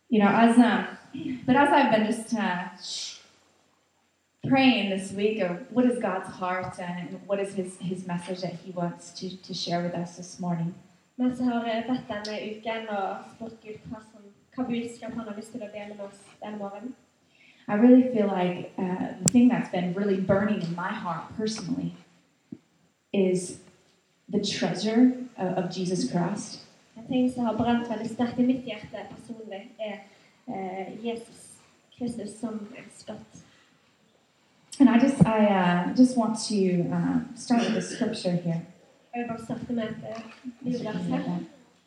You know, as I've been just praying this week of what is God's heart and what is his message that he wants to share with us this morning. Men så har jeg bedt denne uken og spurt Gud hva budskap han har lyst til å dele med oss denne morgenen. I really feel like the thing that's been really burning in my heart personally is the treasure of Jesus Christ. En ting som har brent veldig sterkt I mitt hjerte personlig Jesus Kristus som en skatt. And I just want to start with a scripture here. Jeg vil bare starte med et bibelvers her.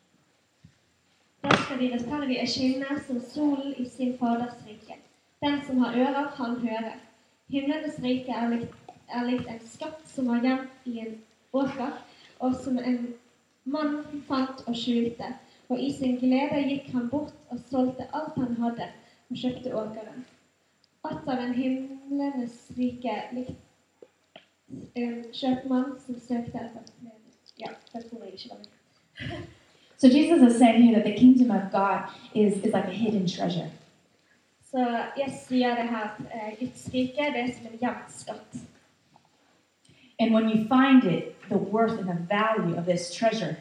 Da skal de rettferdige skinne som solen I sin faders rike. Den som har ører, han hører. Himlenes rike likt en skatt som var gjemt I en åker, og som en mann fant og skjulte. Og I sin glede gikk han bort og solgte alt han hadde, og kjøpte åkeren. At av en himlenes rike likt en kjøpmann som søkte etter flere. Ja, det tror jeg ikke var med. So Jesus is saying here that the kingdom of God is like a hidden treasure. Så jeg sier det her, Guds rike det som en gjemt skatt. And when you find it, the worth and the value of this treasure,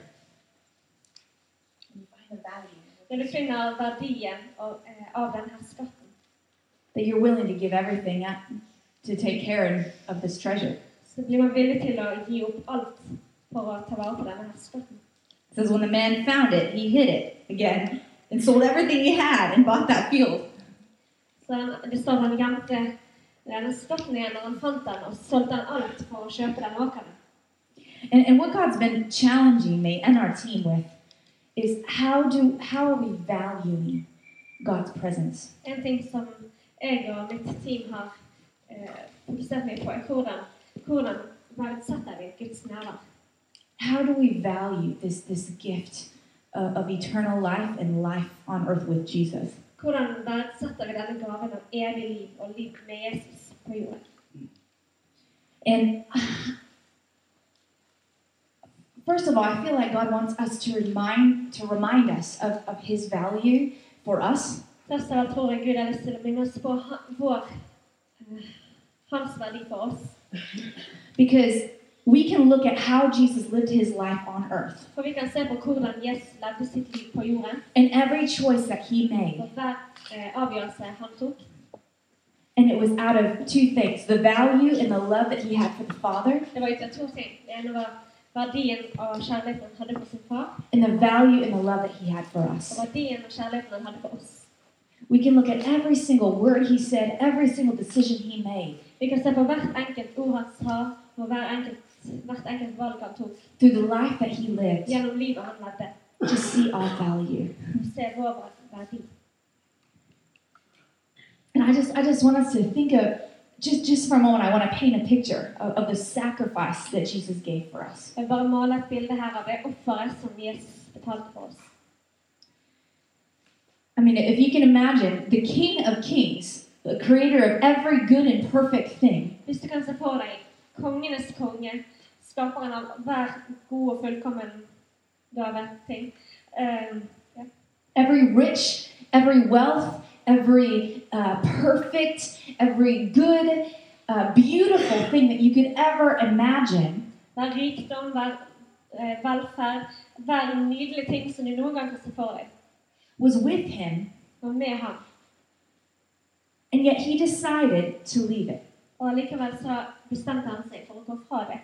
Når du finner verdien av denne skatten, that you're willing to give everything up to take care of this treasure. så blir man villig til å gi opp alt for å ta vare på denne skatten. It says when the man found it, he hid it again and sold everything he had and bought that field. Så det står at han gjemte denne skatten igjen når han fant den, og solgte han alt for å kjøpe den åkeren. And what God's been challenging me and our team with is how are we valuing God's presence? En ting som jeg og mitt team har fokusert meg på hvordan verdsetter vi Guds nærvær. How do we value this gift of eternal life and life on earth with Jesus? Hvordan verdsetter vi denne gaven av evig liv og liv med Jesus på jorden? And first of all, I feel like God wants us to remind us of his value for us. Først av alt tror jeg Gud har lyst til å minne oss på hans verdi for oss. Because we can look at how Jesus lived his life on earth. For vi kan se på hvordan Jesus levde sitt liv på jorden. And every choice that he made. Og hver avgjørelse han tok. And it was out of two things. The value and the love that he had for the Father. Det var ut av to ting. Det ene var verdien og kjærligheten han hadde for sin far. And the value and the love that he had for us. Og verdien og kjærligheten han hadde for oss. We can look at every single word he said, every single decision he made. Vi kan se på hvert enkelt ord han sa, og hvert enkelt valg han tok. Through the life that he lived. Gjennom livet han levde. To see our value. Se vår verdi. And I just want us to think of, just for a moment, I want to paint a picture of the sacrifice that Jesus gave for us. Jeg bare måler et bilde her av det offeret som Jesus betalte for oss. I mean, if you can imagine, the King of Kings, the creator of every good and perfect thing. Hvis du kan se på deg, kongenes konge, skaperen av hver god og fullkommen gave ting. Every rich, every wealth, every perfect, every good, beautiful thing that you could ever imagine. Hver rikdom, hver velferd, hver nydelige ting som du noen gang kan se for deg. Was with him. Og med ham. And yet he decided to leave it. Og likevel så bestemte han seg for å gå fra det.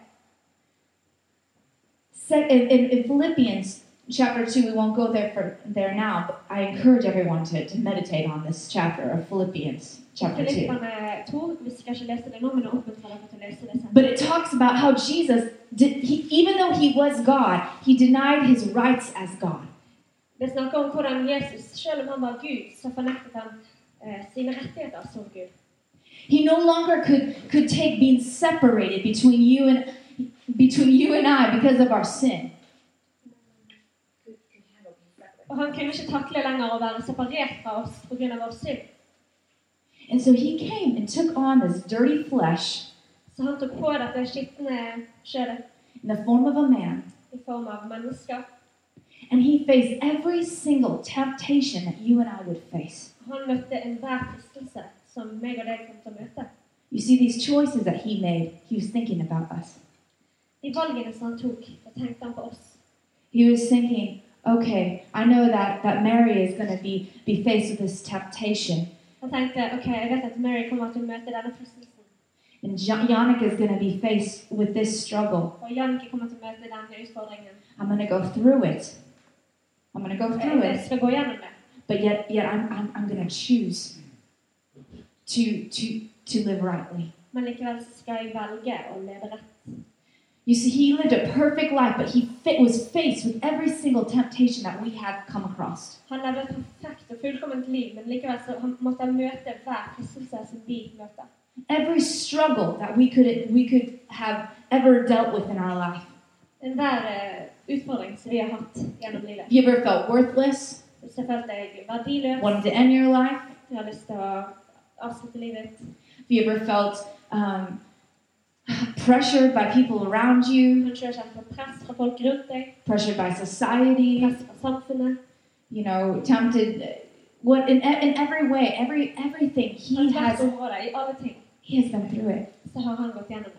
In Philippians chapter 2, we won't go there now, but I encourage everyone to meditate on this chapter of Philippians chapter 2. But it talks about how Jesus, even though he was God, he denied his rights as God. Det snakker om hvordan Jesus, selv om han var Gud, så fornektet han sine rettigheter som Gud. He no longer could take being separated between you and I because of our sin. Og han kunne ikke takle lenger å være separert fra oss på grunn av vår synd. And so he came and took on this dirty flesh. Så han tok på dette skitne kjødet. In the form of a man. I form av mennesker. And he faced every single temptation that you and I would face. Han møtte enhver fristelse som meg og deg kom til å møte. You see, these choices that he made, he was thinking about us. De valgene som han tok, da tenkte han på oss. He was thinking, okay, I know that Mary is going to be faced with this temptation. Han tenkte, ok, jeg vet at Mary kommer til å møte denne fristelsen. And Yannick is going to be faced with this struggle. Og Jannicke kommer til å møte denne utfordringen. I'm going to go through it. I'm going to go through Jeg it. skal gå gjennom det. But yet I'm going to choose to live rightly. Men likevel så skal jeg velge å leve rett. You see, he lived a perfect life, but he was faced with every single temptation that we have come across. Han levde et perfekt og fullkomment liv, men likevel så måtte han møte hver fristelse som vi møter. Every struggle that we could have ever dealt with in our life. Enhver utfordring som vi har hatt gjennom livet. Have you ever felt worthless? Hvis jeg følte jeg verdiløs, Wanted to end your life? jeg har lyst til å avslutte livet. Have you ever felt pressured by people around you? Kanskje har kjent på press fra folk rundt deg, Pressured by society? press fra samfunnet. You know, tempted? What in every way, everything I alle ting, he has been through it. så har han gått gjennom det.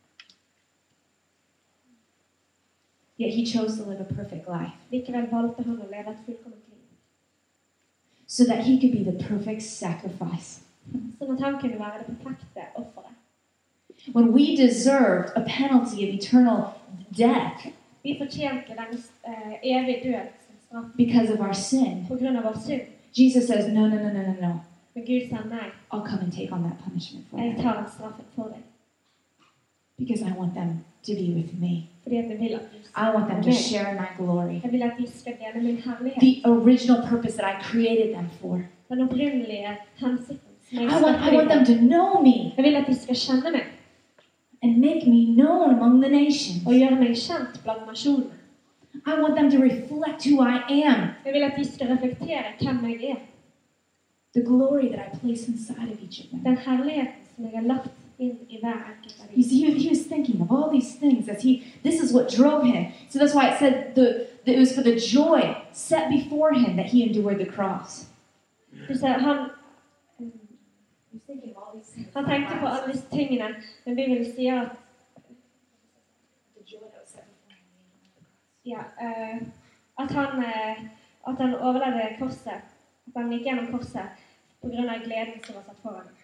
Yet he chose to live a perfect life Likevel valgte han å leve et fullkomment liv. so that he could be the perfect sacrifice. Sånn at han kunne være det perfekte offeret. When we deserved a penalty of eternal death Vi fortjente den evige død som straff because of our sin, på grunn av vår synd. Jesus says, no. Men Gud sa nei, I'll come and take on that punishment for jeg them tar den straffen for deg. because I want them to be with me. Fordi at jeg vil at I want them to share my glory. Jeg vil at de skal dele min herlighet. The original purpose that I created them for. Den opprinnelige hensikten som jeg I want them to know me Jeg vil at de skal kjenne meg and make me known among the nations. og gjøre meg kjent blant nasjonene. I want them to reflect who I am, Jeg vil at de skal reflektere hvem jeg er. the glory that I place inside of each of them. Den herligheten som jeg har lagt inn i hver enkelt av You dem. see, he was thinking of all these things as this is what drove him. So that's why it said that it was for the joy set before him that he endured the cross. Du ser, han thinking of all these things. Han tenkte på alle disse tingene, men Bibelen sier at, ja, at han overlevde korset, at han gikk gjennom korset på grunn av gleden som var satt foran ham.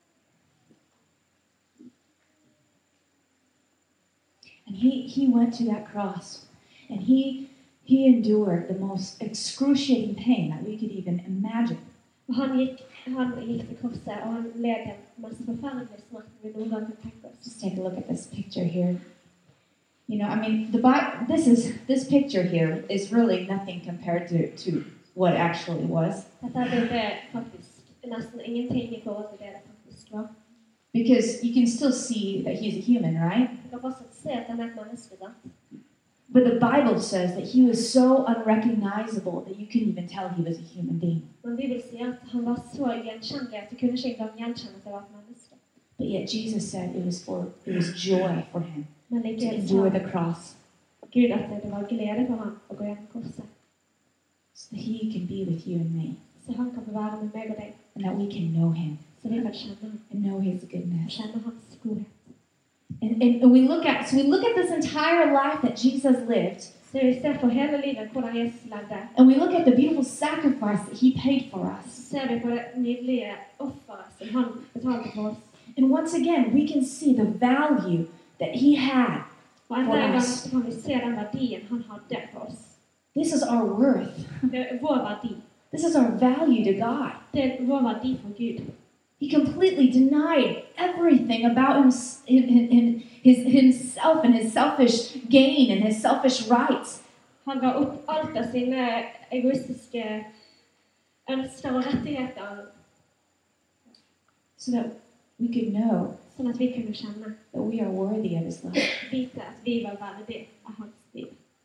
And he went to that cross, and he endured the most excruciating pain that we could even imagine. Og han gikk til korset, og han led den mest forferdelige smerten vi noen gang kan tenke oss. Just take a look at this picture here. You know, I mean, this picture here is really nothing compared to what actually was. Dette bildet faktisk nesten ingenting i forhold til det faktisk var. Because you can still see that he's a human, right? Du kan fortsatt se at han et menneske, sant? But the Bible says that he was so unrecognizable that you couldn't even tell he was a human being. Men Bibelen sier at han var så gjenkjennelig at du kunne ikke engang gjenkjenne at det var et menneske. But yet Jesus said it was joy for him Men to likevel endure sa the cross Gud at det var glede for ham å gå gjennom korset. so that he can be with you and me Så han kan få være med meg og deg. and that we can know him Så vi kan kjenne ham. and know his goodness. Kjenne hans godhet. And we look at this entire life that Jesus lived, Så vi ser på hele livet hvordan Jesus levde. and we look at the beautiful sacrifice that he paid for us. Så ser vi på det nydelige offeret som han betalte for oss. And once again, we can see the value that he had Og enda for en gang us. så kan vi se den verdien han hadde for oss. This is our worth. Det er vår verdi. This is our value to God. Det er vår verdi for Gud. He completely denied everything about himself and his selfish gain and his selfish rights. Han ga opp alt av sine egoistiske ønsker og rettigheter, So that we could know sånn at vi kunne kjenne, that we are worthy of his love. vite at vi var verdig av hans liv.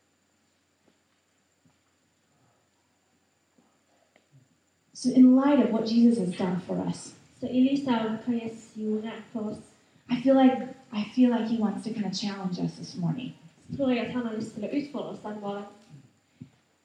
So in light of what Jesus has done for us, Så i lyset av hva Jesus gjorde for oss, I feel like he wants to kind of challenge us this morning. så tror jeg at han har lyst til å utfordre oss den morgenen.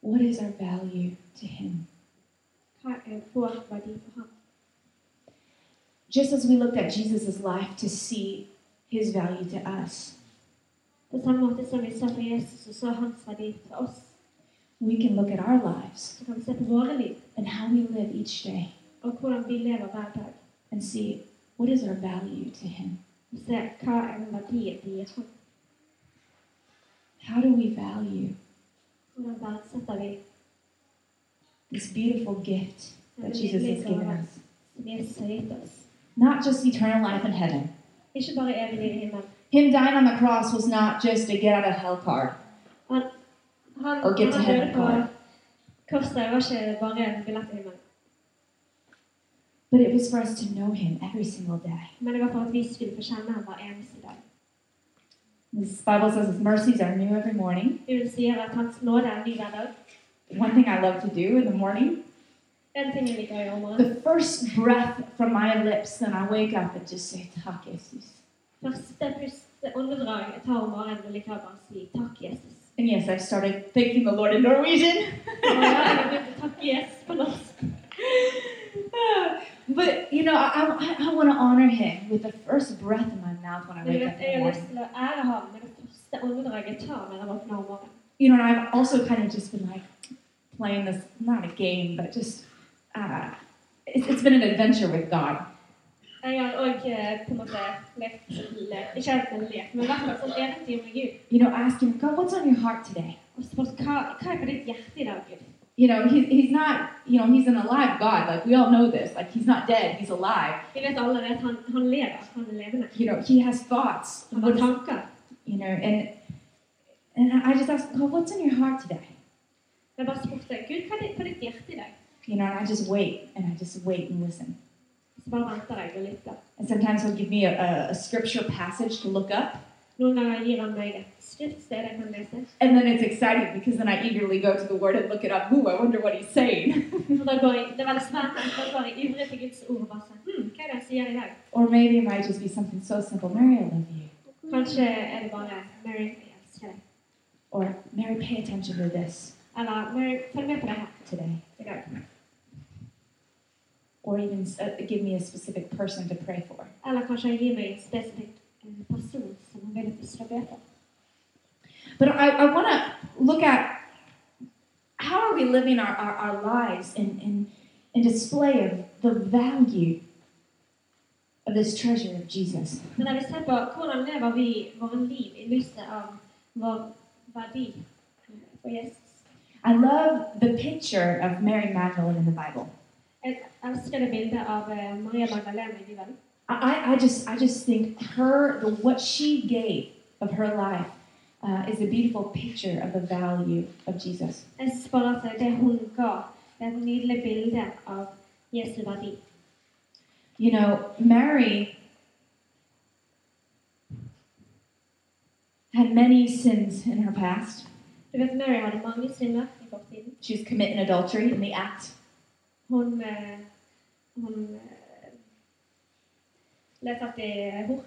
what is our value to him? Hva vår verdi for ham? Just as we looked at Jesus' life to see his value to us, På samme måte som vi så på Jesus og så hans verdi for oss, we can look at our lives så kan vi se på våre liv and how we live each day og hvordan vi lever hver dag. and see what is our value to him. Og se hva verdien vi gir ham. How do we value Hvordan verdsetter vi this beautiful gift that Jesus has given us? som Jesus har gitt oss. Not just eternal life in heaven. Ikke bare evig liv i himmelen. Him dying on the cross was not just a get out of hell card. Han Or get to heaven døde på card. korset var ikke bare en billett til himmelen. But it was for us to know him every single day. Men det var for at vi skulle få kjenne ham hver eneste dag. This Bible says his mercies are new every morning. Bibelen sier at hans nåde er ny hver dag. One thing I love to do in the morning, En ting jeg liker å gjøre om morgenen. the first breath from my lips when I wake up and just say, Takk, Jesus. Første åndedrag jeg tar om morgenen, vil jeg bare si takk, Jesus. And yes, I've started thanking the Lord in Norwegian. Og ja, jeg har begynt å takke Jesus på norsk. But, you know, I want to honor him with the first breath in my mouth when I Men du wake vet, up in jeg the har lyst morning. til å ære ham med det første åndedraget jeg tar når jeg våkner om morgenen. You know, and I've also kind of just been like playing this, not a game, but just, it's been an adventure with God. Jeg har også på en måte lekt, ikke helt en lek, men i hvert fall sånn eventyr med Gud. You know, asking God, what's on your heart today? Og spurt, hva på ditt hjerte i dag, Gud? You know, he's not, you know, he's an alive God. Like, we all know this. Like, he's not dead. He's alive. Vi vet alle det at han lever, han er levende. You know, he has thoughts. Han har tanker. You know, and I just asked God, what's on your heart today? Jeg bare spurte, Gud, hva på ditt hjerte i dag? You know, and I just wait and listen. Så bare venter jeg og lytter. And sometimes he'll give me a scripture passage to look up. Noen ganger gir han meg et skriftsted jeg kan lese. And then it's exciting because then I eagerly go to the word and look it up. Ooh, I wonder what he's saying. Og da går jeg, det er veldig spennende, for da går jeg ivrig til Guds ord og bare sier, hva det han sier i dag? Or maybe it might just be something so simple. Mary, I love you. Kanskje er det bare, Mary, jeg elsker deg. Or Mary, pay attention to this Eller, Mary, følg med på det her today. i dag. Or even give me a specific person to pray for. Eller kanskje gi meg en spesifikk person som han vil at vi skal be for. But I want to look at how are we living our lives in display of the value of this treasure of Jesus. Men når vi ser på hvordan lever vi våre liv i lyset av vår verdi for Jesus. I love the picture of Mary Magdalene in the Bible. Jeg elsker det bildet av Maria Magdalene i Bibelen. I just think what she gave of her life is a beautiful picture of the value of Jesus. Jeg synes bare at det hun ga er et nydelig bilde av Jesu verdi. You know, Mary had many sins in her past. Du vet, Mary hadde mange synder i fortiden. She was committing adultery in the act. Hun ble tatt i hor.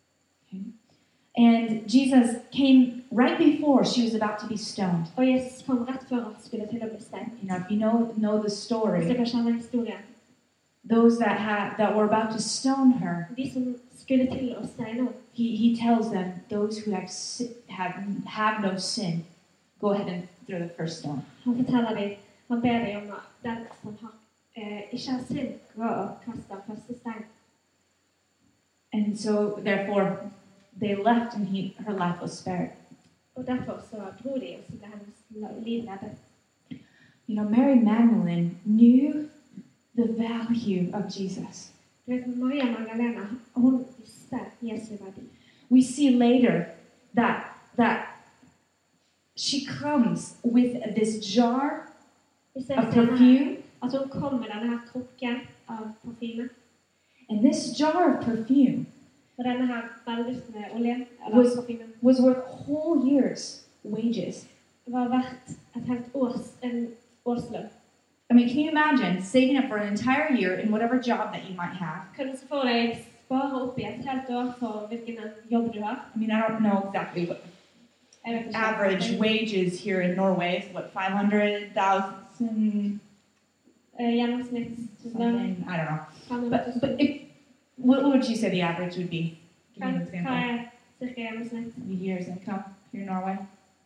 And Jesus came right before she was about to be stoned. Og Jesus kom rett før han skulle til å bli steint. You know, if you know the Hvis story, dere kjenner historien. those that were about to stone her, De som skulle til å steine henne. he tells them, those who have no sin, go ahead and throw the first stone. Han forteller dem, han ber dem om at den som ikke har synd, gå og kaste den første steinen. And so, therefore, they left and her life was spared. Og derfor så dro de, og så ble hennes liv reddet. You know, Mary Magdalene knew the value of Jesus. Du vet, Maria Magdalena, hun visste Jesu verdi. We see later that she comes with this jar Vi ser of senere perfume, at hun kom med denne her krukken av parfyme. and this jar of perfume Og denne her velduftende oljen, eller parfymen, was worth a whole year's wages. var verdt et helt en årslønn. I mean, can you imagine saving up for an entire year in whatever job that you might have? Kan du se for deg spare opp i et helt år for hvilken jobb du har? I mean, I don't know exactly Jeg vet ikke. average wages here in Norway is what, 500,000 Gjennomsnittslønn. something? I don't know. 500 000. But what would you say the average would be? Give me an Hva example. cirka gjennomsnitt? A year's income here in Norway?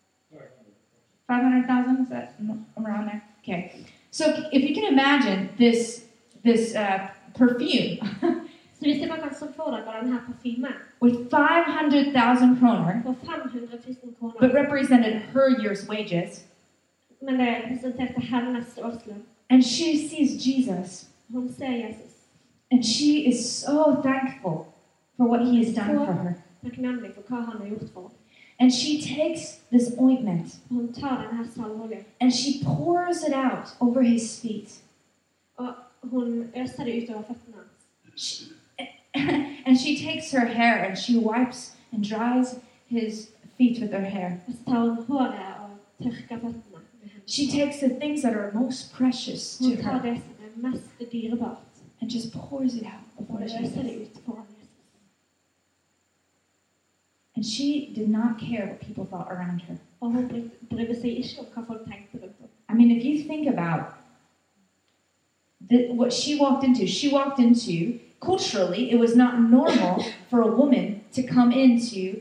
500,000? Is that around there? Okay. So if you can imagine this perfume Så hvis dere kan se for dere denne parfymen with 500,000 kroner, for 500 000 but kroner, represented her year's wages, men det representerte hennes årslønn. and she sees Jesus, Hun ser Jesus. and she is so thankful for what he has done for her. Takknemlig for hva han har gjort for henne. And she takes this ointment Hun tar denne salveoljen, and she pours it out over his feet. og hun øser det utover føttene hans. And she takes her hair and she wipes and dries his feet with her hair. Og så tar hun håret og tørker føttene med henne. She takes the things that are most precious to Hun tar her det som er mest dyrebart, and just pours it out og before øser Jesus. det ut foran Jesus. And she did not care what people thought around her. Og hun brydde seg ikke om hva folk tenkte rundt henne. I mean, if you think about what she walked into, culturally, it was not normal for a woman to come into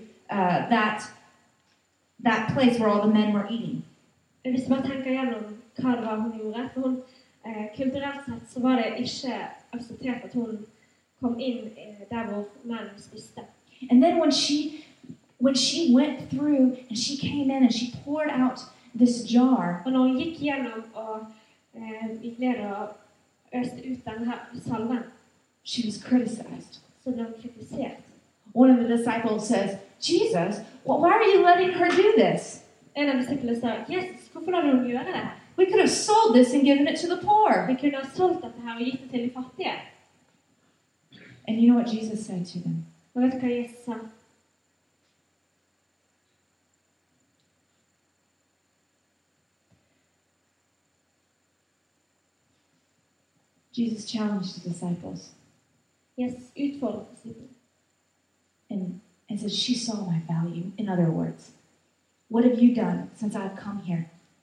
that place where all the men were eating. Hvis du bare tenker gjennom hva det var hun gjorde, for hun, kulturelt sett så var det ikke akseptert at hun kom inn der hvor menn spiste. And then when she went through and she came in and she poured out this jar, Og når hun gikk gjennom og gikk ned og øste ut denne salven, she was criticized. så ble hun kritisert. One of the disciples says, Jesus, why are you letting her do this? En av disiplene sa, Jesus, hvorfor lar du henne gjøre det? We could have sold this and given it to the poor. Vi kunne ha solgt dette her og gitt det til de fattige. And you know what Jesus said to them? Og vet du hva Jesus sa? Jesus challenged the disciples Jesus utfordret disiplene. and said, she saw my value. In other words, what have you done since I've come here?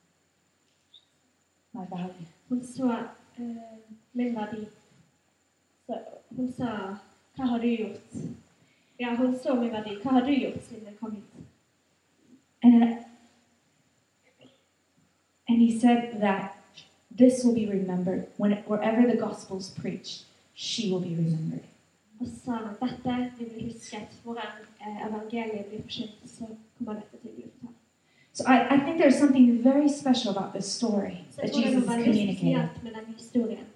My value. Hun så min verdi. Så hun sa, hva har du gjort? Ja, hun så min verdi. Hva har du gjort siden jeg kom hit? And he said that this will be remembered wherever the gospel's preached, she will be remembered. Og så sa han at dette vil bli husket. Hvor evangeliet blir forkynt, så kommer dette til å bli fortalt. So I think there's something very special about this story Så jeg that tror det er Jesus noe is veldig communicating. spesielt med denne historien.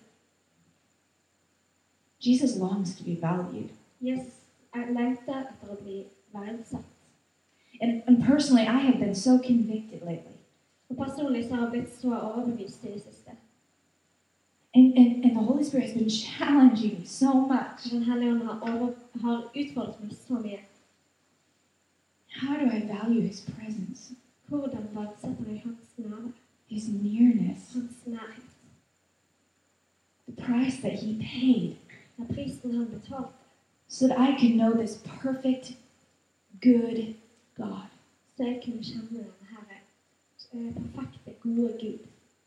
Jesus longs to be valued. Jesus lengter etter å bli verdsatt. And personally, I have been so convicted lately. Og personlig så har jeg blitt så overbevist i det siste. And the Holy Spirit has been challenging me so much. Den Hellige Ånd har utfordret meg så mye. How do I value his presence, Hvordan verdsetter jeg hans nærvær, his nearness, hans nærhet? the price that he paid Den prisen han betalte, so that I could know this perfect, good God. så jeg kunne kjenne den her perfekte, gode Gud.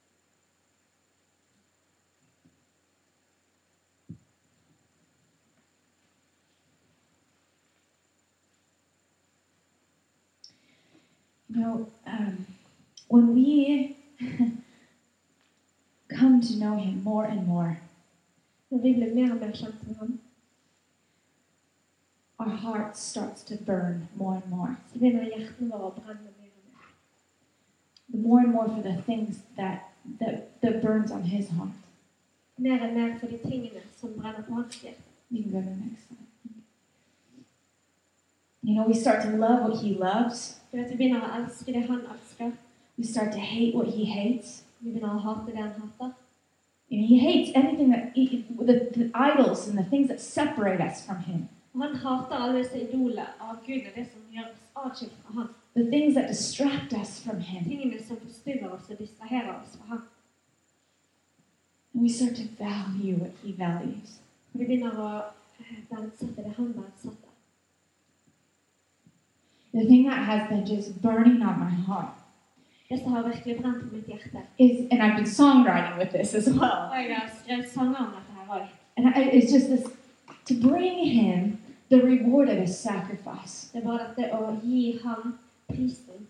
You know, when we come to know him more and more, Når vi blir mer og mer kjent med ham, our heart starts to burn more and more. så begynner hjertene våre å brenne mer og mer. The more and more for the things that burns on his heart. Mer og mer for de tingene som brenner på hans hjerte. You can go to the next slide. You know, we start to love what he loves. Du vet, vi begynner å elske det han elsker. We start to hate what he hates. Vi begynner å hate det han hater. And he hates anything the idols and the things that separate us from him. Og han hater alle disse idoler av Gud, det som gjør oss atskilt fra han. The things that distract us from him. Tingene som forstyrrer oss og distraherer oss fra han. And we start to value what he values. Og vi begynner å verdsette det han verdsetter. the thing that has been just burning on my heart Det som har virkelig brent på mitt hjerte. is, and I've been songwriting with this as well, Og jeg har skrevet sanger om dette her også. and it's just this, to bring him the reward of his sacrifice. Det bare dette å gi ham prisen.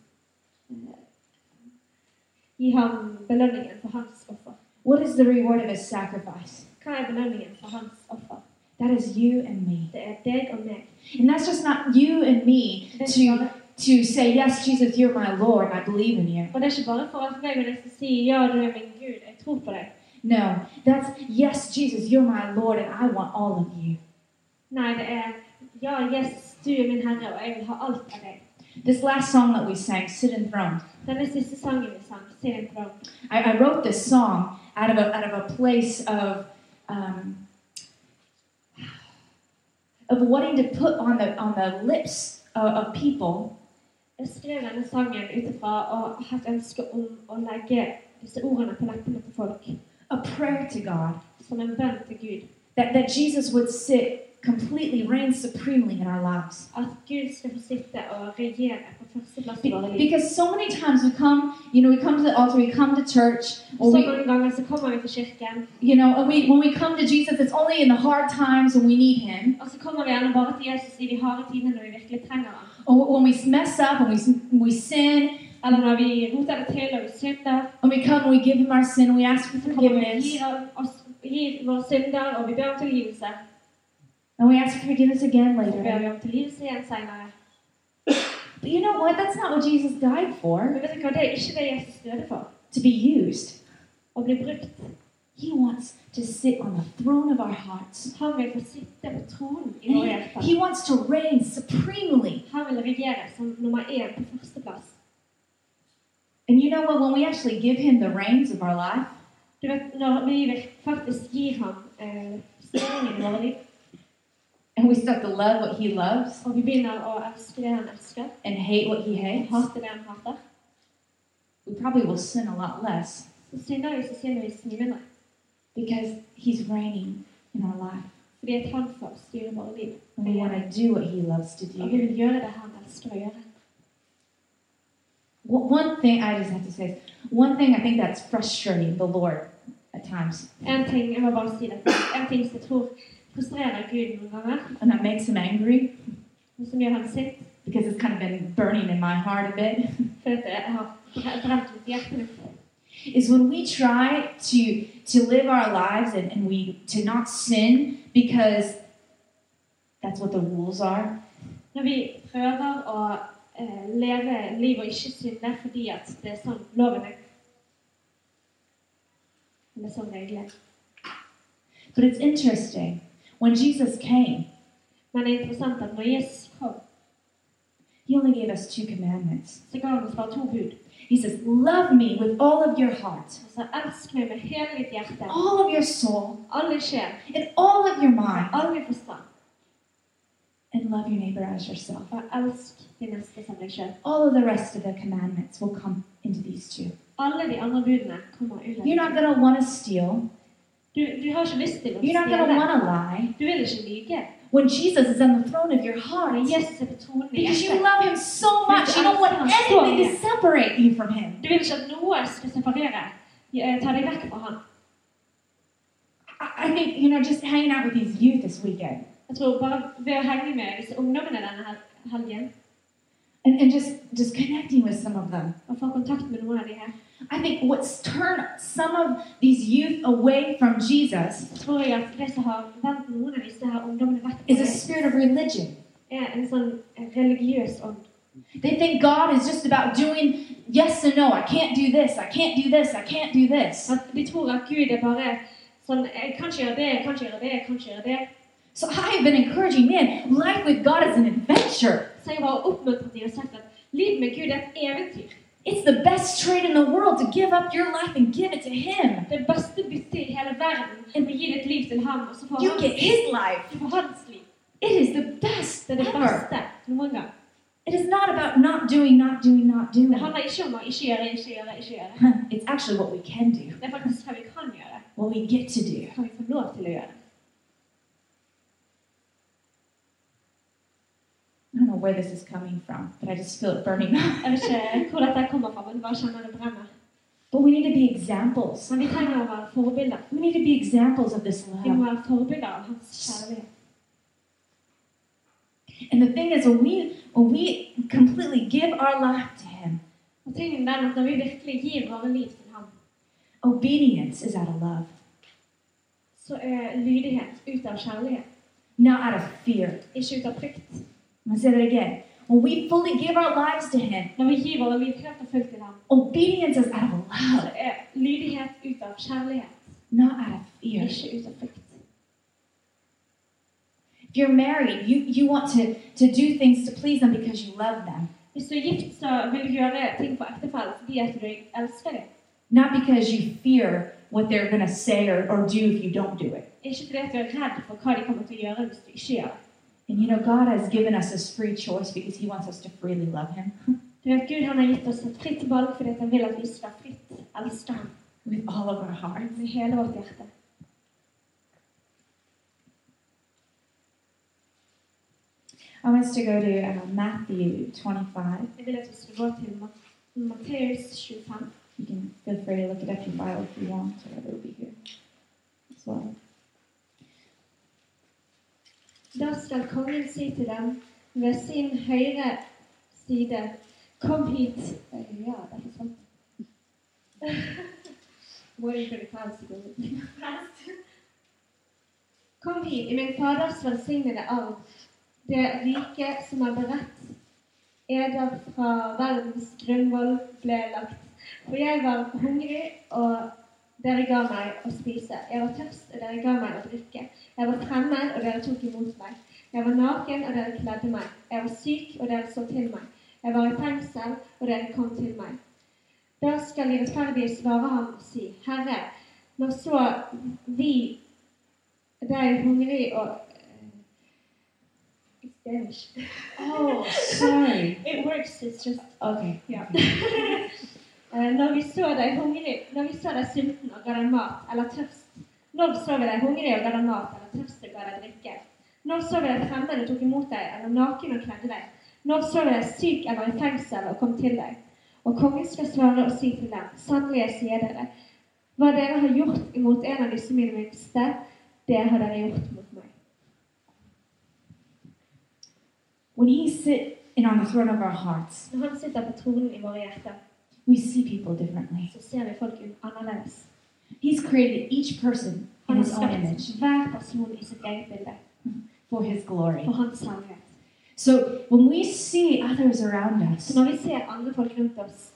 Gi ham belønningen for hans offer. What is the reward of his sacrifice? Hva belønningen for hans offer? That is you and me. Det deg og meg. And that's just not you and me Det er ikke bare, to say, yes, Jesus, you're my Lord, and I believe in you. og det er ikke bare for at meg og deg skal si, ja, du er min Gud, jeg tror på deg. No, that's, yes, Jesus, you're my Lord, and I want all of you. Nei, det er, ja, Jesus, du er min Herre, og jeg vil ha alt av deg. This last song that we sang, Sit Enthroned, Denne siste sangen vi sang, Sit Enthroned. I wrote this song out of a place of wanting to put on the lips of people Jeg skrev denne sangen utifra og har et ønske om å legge disse ordene på leppene til folk. a prayer to God, Som en bønn til Gud. that Jesus would sit completely, reign supremely in our lives. At Gud skal få sitte og regjere på førsteplass i våre liv. Because so many times we come to the altar, we come to church, or Så we, mange ganger så kommer vi til kirken, and when we come to Jesus, it's only in the hard times when we need Him, og så kommer vi gjerne bare til Jesus i de harde tidene når vi virkelig trenger ham. or when we mess up, when we sin, Eller når vi roter det til og vi synder. and we come and we give Him our sin, and we ask for Så kommer vi og forgiveness, gir våre synder, og vi ber om tilgivelse. and we ask for forgiveness again Så ber later. vi om tilgivelse igjen senere. But you know what? That's not what Jesus died for, Men vet du hva, det er ikke det Jesus døde for. to be used. Å bli brukt. He wants to sit on the throne of our hearts. Han vil få sitte på tronen i And våre hjerter. he wants to reign supremely. Han vil regjere som nummer 1 på førsteplass. And you know what? When we actually give Him the reins of our life, Du vet, når vi faktisk gir ham styringen i våre liv, and we start to love what He loves og vi begynner å elske det han elsker, and hate what He og hates, hate det han hater, we probably will sin a lot less så synder vi mye mindre. because He's reigning in our life. Fordi at han får styre våre liv. And we want to do what He loves to Og vi do. vil gjøre det han elsker å gjøre. One thing I just have to say is, one thing I think that's frustrating the Lord at times, En ting, jeg må bare si det, en ting som jeg tror frustrerer Gud noen ganger, and that makes Him angry, og som gjør han sint, because it's kind of been burning in my heart a bit, for at jeg har brent mitt hjerte mitt. is when we try to live our lives and we to not sin because that's what the rules are. Når vi prøver å leve liv og ikke synde fordi at det er sånn loven er. Det er sånn reglene. But it's interesting, when Jesus came, Men det er interessant at når Jesus kom, He only gave us 2 commandments. så ga han oss bare 2 bud. He says, love me with all of your heart, Han sa, elsk meg med hele ditt hjerte, all of your soul, all din sjel, and all of your mind, all din forstand, and love your neighbor as yourself. og elsk din neste som deg selv. All of the rest of the commandments will come into these 2. Alle de andre budene kommer under. You're not going to want to steal. Du har ikke lyst til å You're not going to stjele. want to lie. Du vil ikke lyge. When Jesus is on the throne of your heart, Men Jesus er på tronen i because you hjertet. love Him so much, you don't want anything to separate you from Him. Du vil ikke at noe skal separere, ta deg vekk fra han. I think, just hanging out with these youth this weekend Jeg tror bare ved å henge med disse ungdommene denne helgen, and just connecting with some of them, og få kontakt med noen av de her, I think what's turned some of these youth away from Jesus så tror jeg at det som har vendt noen av disse her ungdommene vekk fra is a det, spirit of religion. er en sånn religiøs ånd. They think God is just about doing yes and no. I can't do this. I can't do this. I can't do this. At de tror at Gud er bare sånn, jeg kan ikke gjøre det, jeg kan ikke gjøre det, jeg kan ikke gjøre det. So I have been encouraging, man, life with God is an adventure. Så jeg har oppmuntret dem og sagt at liv med Gud er et eventyr. It's the best trade in the world to give up your life and give it to Him. Det beste byttet i hele verden er å gi ditt liv til ham, og så får You han get His life. du får hans liv. It is the best Det er det ever. beste noen gang. It is not about not doing, not doing, not Det doing. handler ikke om å ikke gjøre, ikke gjøre, ikke gjøre. It's actually what we can do, Det er faktisk hva vi kan gjøre, what we get to do. hva vi får lov til å gjøre. I don't know where this is coming from, but I just feel it burning up. Jeg vet ikke hvor dette kommer fra, men bare kjenner det brenner. But we need to be examples. Men vi trenger å være forbilder. We need to be examples of this Vi må love. være forbilder av hans kjærlighet. And the thing is, when we completely give our life to Him, Og tingen er at når vi virkelig gir våre liv til ham, obedience is out of love, så er lydighet ut av kjærlighet, not out of fear. ikke ut av frykt. I'm going to say that again. When we fully give our lives to Him, Når vi gir våre liv helt og fullt til ham, obedience is out of så love, er lydighet ut av kjærlighet, not out of fear. ikke ut av frykt. If you're married, you want to do things to please them because you love them, Hvis du er gift, så vil du gjøre ting for ektefellen fordi at du elsker dem. not because you fear what they're going to say or do if you don't do it. Ikke fordi at du er redd for hva de kommer til å gjøre hvis du ikke gjør det. And you know, God has given us this free choice because He wants us to freely love Him Du vet, Gud han har gitt oss et fritt valg fordi at han vil at vi skal fritt elske ham with all of our hearts. med hele vårt hjerte. I want us to go to Matthew 25. Jeg vil at vi skal gå til Matteus 25. You can feel free to look it up in your Bible if you want, or it will be here as well. Da skal kongen si til dem ved sin høyre side, kom hit. Ja, det er ikke sant. Waiting for the clouds to go. Kom hit i min faders velsignede arv, det rike som er beredt eder fra verdens grunnvoll ble lagt. For jeg var hungrig, og dere ga meg å spise. Jeg var tørst, og dere ga meg å drikke. Jeg var fremmed, og dere tok imot meg. Jeg var naken, og dere kledde meg. Jeg var syk, og dere så til meg. Jeg var i fengsel, og dere kom til meg. Da skal de rettferdige svare ham og si, Herre, når så vi deg hungrig og... It's Danish. Oh, sorry. It works, it's just... Okay. Ja. Når vi så deg hungrig, når vi så deg sulten og ga deg mat, eller tørst. Når så vi deg hungrig og ga deg mat, eller tørst og ga deg drikke. Når så vi deg fremmed og tok imot deg, eller naken og kledde deg. Når så vi deg syk eller i fengsel og kom til deg. Og kongen skal svare og si til dem, sannelig jeg sier dere, hva dere har gjort imot en av disse mine minste, det har dere gjort mot meg. When He's sitting on the throne of our hearts, Når han sitter på tronen i våre hjerter, we see people differently. så ser vi folk annerledes. He's created each person in Han har His own image skapt hver person i sitt eget bilde, for His glory. for hans sannhet. So when we see others around us, Så når vi ser andre folk rundt oss,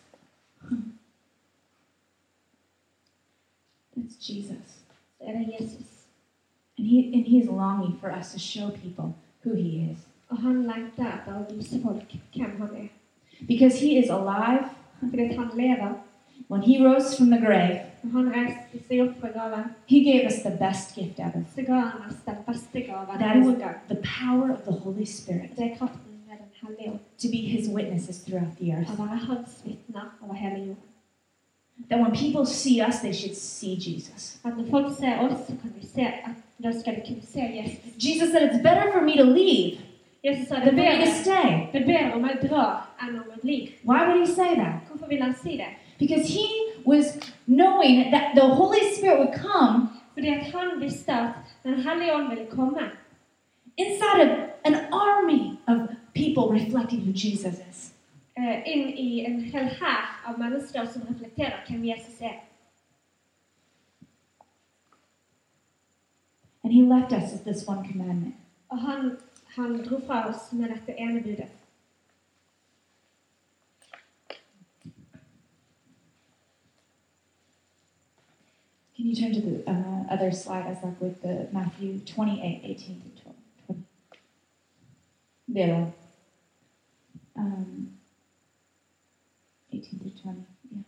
it's Jesus. så er det Jesus. And He is longing for us to show people who He is. Og han lengter etter å vise folk hvem han er. Because He is alive. Fordi at han lever, When He rose from the grave, og han reiste seg opp fra graven, He gave us the best gift ever. så ga han oss den beste gaven That is noen gang. the power of the Holy Spirit Det er kraften med den hellige ånd, to be His witnesses throughout the earth. å være hans vitner over hele jorden. That when people see us, they should see Jesus. At når folk ser oss, så kan vi se at da skal de kunne se Jesus. Jesus said, it's better for me to leave Jesus sa det than for me to er stay. bedre om jeg drar enn om jeg blir. Why would He say that? Hvorfor vil han si det? Because He was knowing that the Holy Spirit would come Fordi at han visste at den hellige ånd ville komme inside of an army of people reflecting who Jesus is. inn i en hel hær av mennesker som reflekterer hvem Jesus er. And He left us with this one commandment. Og han dro fra oss med dette ene budet. Can you turn to the other slide, Isaac, with the Matthew 28, 18 through 20? The other one. 18 through 20,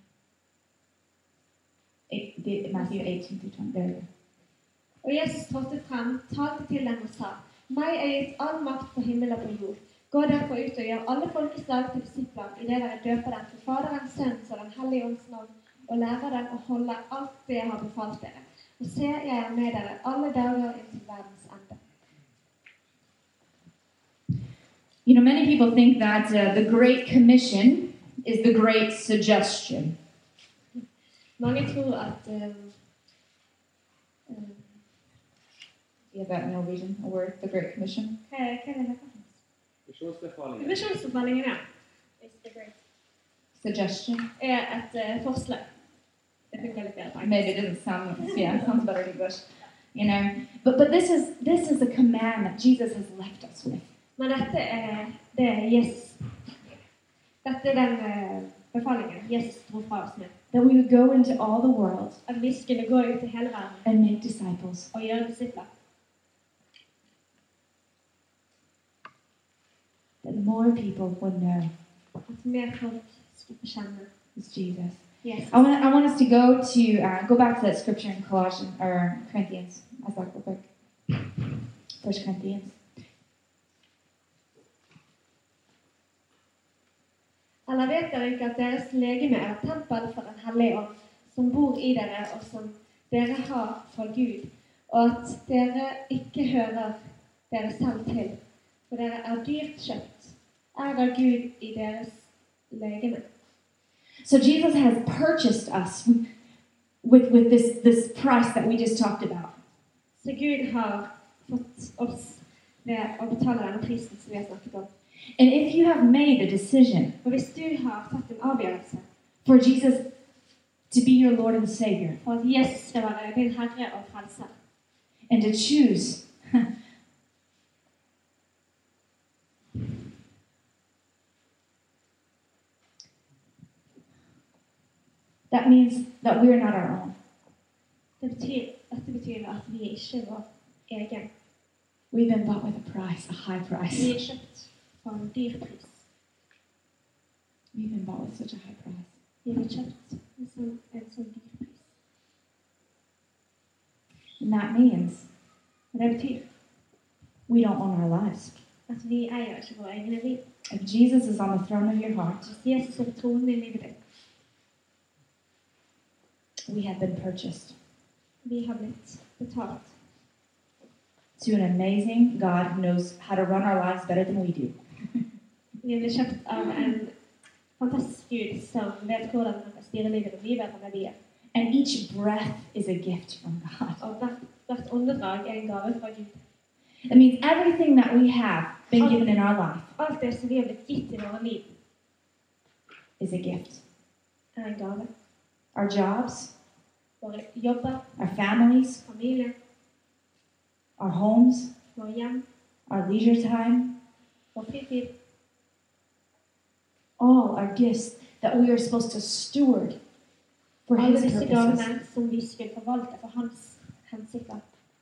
yeah. Matthew 18 through 20, there you go. Og Jesus trådte frem, talte til dem og sa, meg er gitt all makt på himmel og på jord. Gå derfor ut og gjør alle folkeslag til disipler, i det dere døper dem til Faderens, Sønns og den hellige ånds navn, og lærer dem å holde alt det jeg har befalt dere. Og se, jeg er med dere alle dager inntil verdens ende. You know, many people think that the Great Commission is the Great Suggestion. Mange tror at You have that in Norwegian, a word, the Great Commission? hva er det? Misjonsbefalingen. Misjonsbefalingen, ja. It's the great. Suggestion? Er et forslag. Det funker litt bedre. Maybe it doesn't sound, yeah, it sounds better in English. You know, but this is the command that Jesus has left us with. Men dette er det Jesus. Dette er den befalingen Jesus dro fra oss med. That we would go into all the world At vi skulle gå ut i hele verden and make disciples. og gjøre disipler. That more people would know At mer folk skulle få kjenne is Jesus. Jesus. I want us to go back to that scripture in Colossians or Corinthians. I thought real quick. 1 Corinthians. Eller vet dere ikke at deres legeme er et tempel for den hellige ånd, som bor i dere, og som dere har fra Gud, og at dere ikke hører dere selv til, for dere er dyrt kjøpt, er da Gud i deres legeme. So Jesus has purchased us with this price that we just talked about. Så Gud har fått oss ved å betale denne prisen som vi har snakket om. And if you have made a decision Og hvis du har tatt en avgjørelse for Jesus to be your Lord and Savior, for at Jesus skal være din Herre og Frelser, and to choose that means that we're not our own. Dette betyr at vi ikke er vår egen. We've been bought with a price, a high Vi price. er kjøpt for en dyr pris. We've been bought with such a high price. Vi er kjøpt med en sånn dyr pris. And that means Og det betyr we don't own our lives. at vi eier ikke våre egne liv. If Jesus is on the throne of your heart, Hvis Jesus er på tronen i livet ditt, we have been purchased vi har blitt betalt to an amazing God who knows how to run our lives better than we do. Vi er blitt kjøpt av en fantastisk Gud som vet hvordan man kan styre livet og livet enn vi er. And each breath is a gift from God. Og hvert åndedrag er en gave fra Gud. That means everything that we have been given in our life Alt det som vi har blitt gitt i våre liv, is a gift. er en gave. Our jobs, Våre jobber, our families, familie, our homes, våre hjem, our leisure time, vår fritid, all are gifts that we are supposed to steward for alle His disse purposes. gavene som vi skal forvalte for hans hensikter.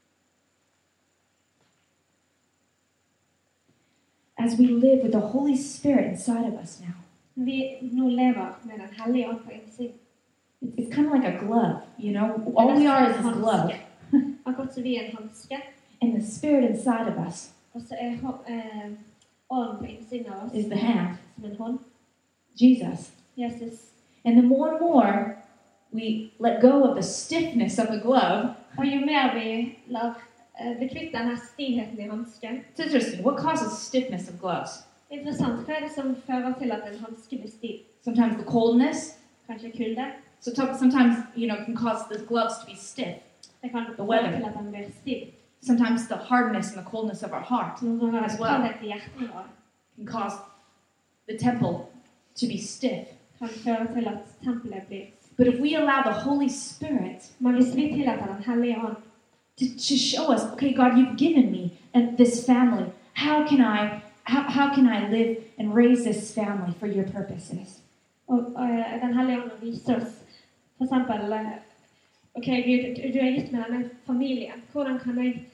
As we live with the Holy Spirit inside of us now, Når vi nå lever med den hellige ånd på innsiden, it's kind of like a glove, you know? All we are is His glove. Akkurat som vi er en hanske, And the Spirit inside of us og så er ånden på innsiden av oss is the hand, som en hånd. Jesus. Jesus. And the more we let go of the stiffness of the glove, Og jo mer vi blir kvitt denne stivheten i hansken, it's interesting. What causes stiffness of gloves? interessant, hva er det som fører til at en hanske blir stiv? Sometimes the coldness. Kanskje kulde? So sometimes, you know, it can cause the gloves to be stiff. Det kan The weather. føre til at den blir stiv. Sometimes the hardness and the coldness of our heart Noen ganger As well. kaldhet i hjertene våre can cause the temple to be stiff. kan føre til at tempelet blir. But if we allow the Holy Spirit Men hvis vi tillater den hellige ånd to show us, okay, God, you've given me and this family. How can I live and raise this family for your purposes? og den hellige ånd viser oss, for eksempel, ok, Gud, du har gitt meg denne familien. Hvordan kan jeg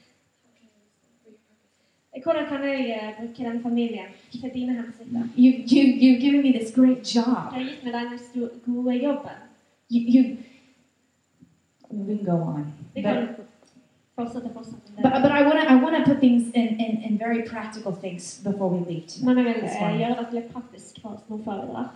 bruke den familien til dine hensikter? You've given me this great Du job. har gitt meg denne gode jobben. We can go on. Vi But, kan fortsette. but I want to put things in very practical things before we leave tonight. Men jeg vil This morning. gjøre dette litt praktisk for oss nå før vi drar.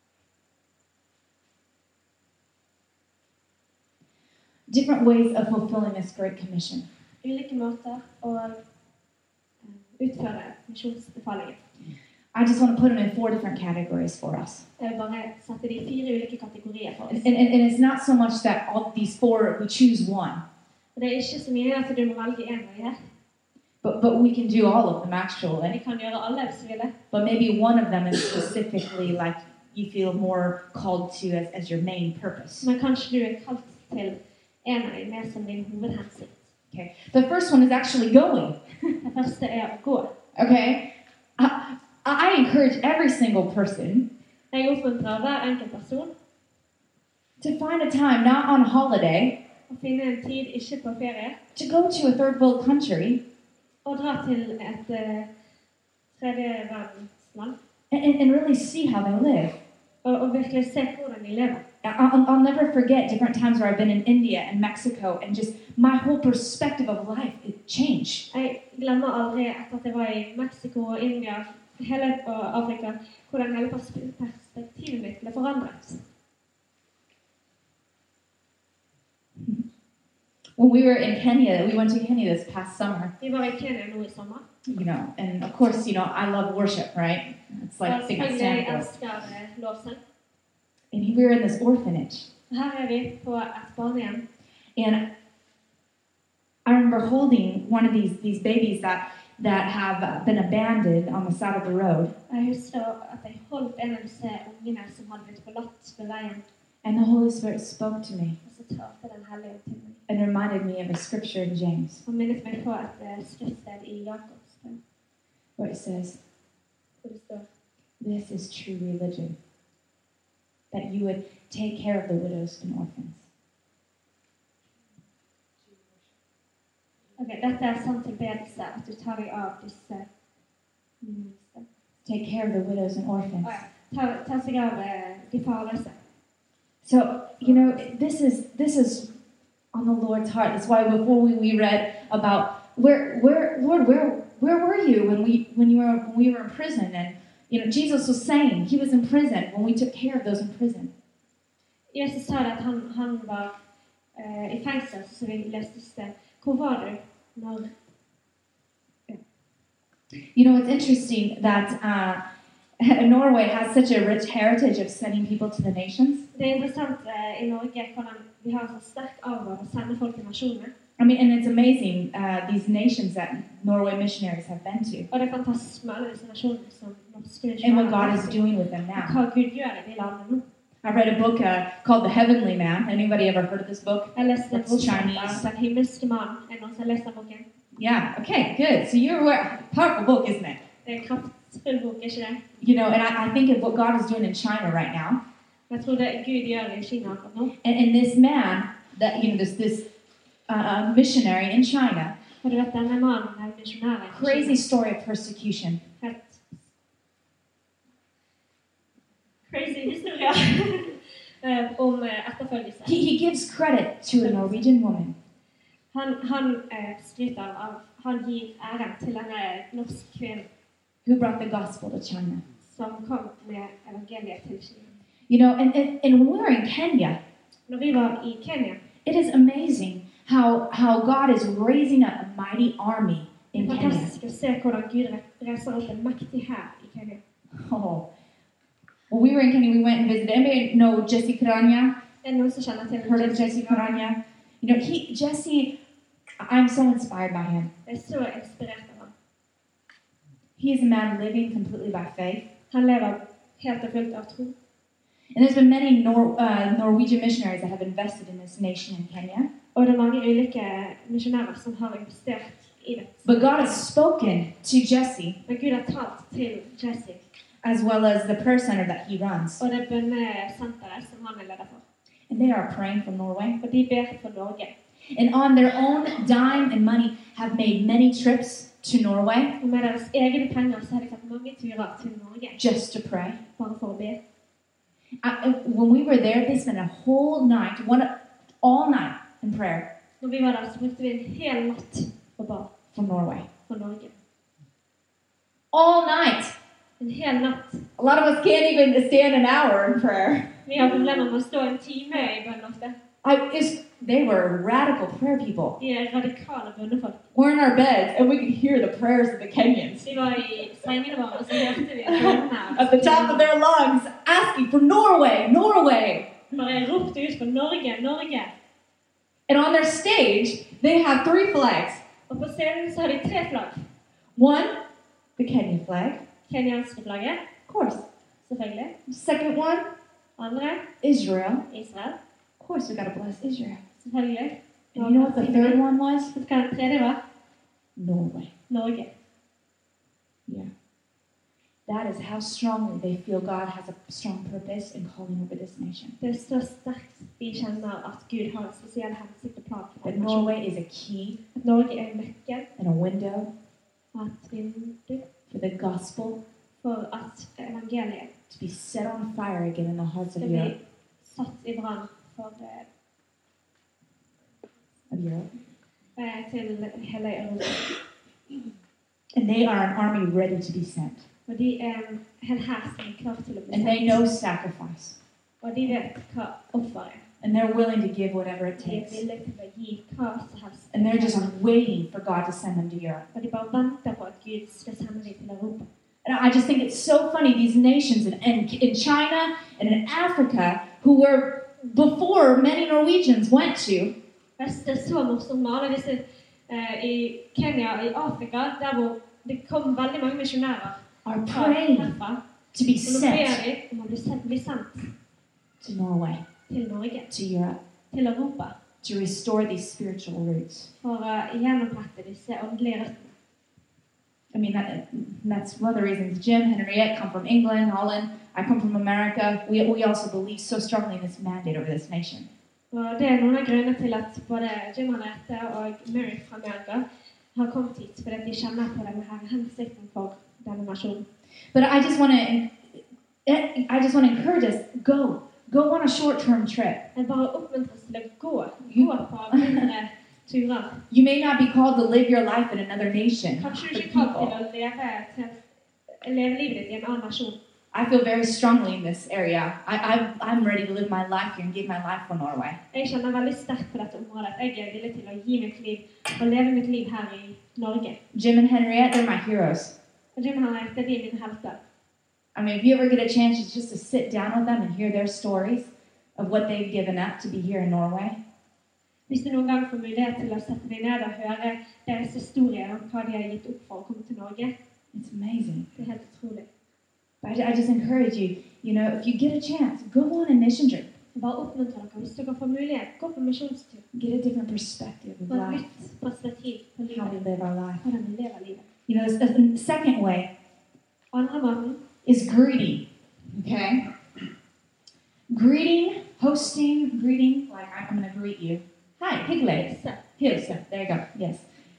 Different ways of fulfilling this great commission. Ulike måter å utføre misjonsbefalingen. I just want to put them in 4 different categories for us. Jeg vil bare sette de 4 ulike kategorier for oss. And it's not so much that all these 4, we choose one. Det er ikke så mye at du må velge en av de her. But we can do all of them actually. Vi kan gjøre alle hvis vi vil det. But maybe one of them is specifically like you feel more called to as your main purpose. Men kanskje du er kalt til en av de mer som din hovedhensikt. Okay. The first one is actually going. Det første er å gå. Okay. I encourage every single person Jeg oppmuntrer hver enkelt person to find a time, not on holiday, å finne en tid, ikke på ferie, to go to a third world country og dra til et tredje verdensland and really see how they live. og virkelig se hvordan de lever. I'll never forget different times where I've been in India and Mexico and just my whole perspective of life, it changed. Jeg glemmer aldri etter at jeg var i Mexico og India og Afrika, hvordan hele perspektivet mitt ble forandret. When we were in Kenya, we went to Kenya this past summer. Vi var i Kenya nå i sommer. You know, and of course, you know, I love worship, right? It's like the thing I stand for. Jeg elsker lovsang. And we were in this orphanage. Her vi på et barnehjem. And I remember holding one of these babies that have been abandoned on the side of the road. Jeg husker at jeg holdt en av disse ungene som hadde blitt forlatt ved veien. And the Holy Spirit spoke to me Og så talte den hellige til meg. and reminded me of a scripture in James Han minnet meg på et skriftsted i Jakobs brev, where it says, hvor det står: this is true religion, that you would take care of the widows and orphans. Ok, dette er sann tilbedelse, at du tar deg av disse minste. Take care of the widows and orphans. Ta seg av de farløse. So, you know, this is on the Lord's heart. That's why before we read about Lord, where were you when we were in prison? And you know, Jesus was saying he was in prison when we took care of those in prison. Jesus sa at han var i fengsel, så vi leste det. Hvor var du når? You know, it's interesting that Norway has such a rich heritage of sending people to the nations. Det er interessant i Norge hvordan vi har så sterk arv av å sende folk til nasjoner. I mean, and it's amazing these nations that Norway missionaries have been to, Og det er fantastisk med alle disse nasjonene som norske and what misjonærer God is har. doing with them Og now. hva Gud gjør i de landene nå. I read a book called The Heavenly Man. Anybody ever heard of this book? Jeg leste en It's bok som Chinese. heter Den himmelske mann. Er det noen som har lest den boken? Yeah. Okay. Good. So you're aware. Powerful book, isn't it? Det er en kraftfull bok, ikke det? You know, and I think of what God is doing in China right now. Jeg tror det Gud gjør i Kina akkurat nå. And this man, that you know, this missionary in China, Har du vet denne mannen, den misjonæren? i crazy Kina? story of persecution. Helt crazy historie om etterfølgelse. He gives credit to a Norwegian woman Han skryter av, han gir æren til denne norsk kvinne who brought the gospel to China. som kom med evangeliet til Kina. You know, and when we were in Kenya, Når vi var i Kenya, it is amazing how God is raising up a mighty army det in er Kenya. fantastisk å se hvordan Gud reiser opp en mektig hær i Kenya. Oh. When we were in Kenya, we went and visited. Anybody know Jesse Karanya? Er det noen som kjenner til Heard of Jesse Karanya? You know, Jesse, I'm so inspired by him. Jeg er så inspirert av ham. He is a man living completely by faith. Han lever helt og fullt av tro. And there's been many Norwegian missionaries that have invested in this nation in Kenya. Og det er mange ulike misjonærer som har investert i det. But God has spoken to Jesse, Men Gud har talt til Jesse as well as the prayer center that he runs. og det bønnesenteret som han er leder for. And they are praying for Norway. Og de ber for Norge. And on their own dime and money have made many trips to Norway Og med deres egne penger så har de tatt mange turer til Norge just to pray. bare for å be. When we were there, they spent a whole night, all night in prayer Når vi var der så brukte vi en hel natt på bar for Norway. for Norge. All night. En hel natt. A lot of us can't even stand an hour in prayer. Vi har problemer med å stå en time i bønn ofte. They were radical prayer people. De radikale bønnefolk. We're in our beds and we could hear the prayers of the Kenyans De var I sengene våre, og så hørte vi bønnene. at the top of their lungs asking for Norway, Norway. Bare ropte ut for Norge, Norge. And on their stage, they have 3 flags. Og på scenen så har de 3 flagg. One, the Kenyan flag, Kenyanske flagget, of course. selvfølgelig. Second one, Andre, Israel. Israel, Of course, we gotta bless Israel. selvfølgelig. And you know what the third one was? Vet du hva den tredje var? Norway. Norge. Yeah. That is how strongly they feel God has a strong purpose in calling over this nation. Det så sterkt de kjenner at Gud har en spesiell hensikt og plan for That denne nasjonen. Norway is a key At Norge en nøkkel, and a window og et vindu for the gospel for at evangeliet to be set on fire again in the hearts of skal bli Europe. satt I brann for til hele Europa. And they are an army ready to be sent. Og de en hær som klar til å bli And they sendt. know sacrifice. Og de vet hva offer And they're willing to give whatever it De takes. villige til å gi hva som helst. And they're just waiting for God to send them to Europe. Og de bare venter på at Gud skal sende dem til Europa. And I just think it's so funny, these nations in China and in Africa, who were before many Norwegians went to, Det er så morsomt med alle disse I Kenya, I Afrika, der hvor det kom veldig mange misjonærer are praying herfra. to be Og nå ber sent de om å bli sendt to Norway, til Norge, to Europe, til Europa, to restore these spiritual roots. for å gjenopprette disse åndelige røttene. I mean, that's one of the reasons Jim and Henriette come from England, Holland. I come from America. We also believe so strongly in this mandate over this nation. Og det er noen av grunnene til at både Jim Henriette og Mary fra Amerika har kommet hit, fordi de kjenner på denne her hensikten for denne nasjonen. But I just want to encourage us, go on a short-term trip. Jeg bare oppmuntrer oss til å gå på mindre turer. You may not be called to live your life in another nation. Kanskje du for ikke kan til people. å leve livet ditt I en annen nasjon. I feel very strongly in this area. I'm ready to live my life here and give my life for Norway. Jeg kjenner veldig sterkt på dette området. Jeg villig til å gi mitt liv og leve mitt liv her I Norge. Jim and Henriette, they're my heroes. Og Jim Henriette, de mine helter. I mean, if you ever get a chance just to sit down with them and hear their stories of what they've given up to be here in Norway, Hvis du noen gang får mulighet til å sette deg ned og høre deres historie om hva de har gitt opp for å komme til Norge, it's amazing. det helt utrolig. But I just encourage you, if you get a chance, go on a mission trip. Jeg bare oppmuntrer dere, hvis dere får mulighet, gå på misjonstur. Get a different perspective of Få et life, nytt perspektiv på how we livet, live our life. hvordan vi lever livet. The second way Andre måten is greeting, okay? Greeting, like I'm going to greet you. Hi, Higley. Hilsa, there you go, yes.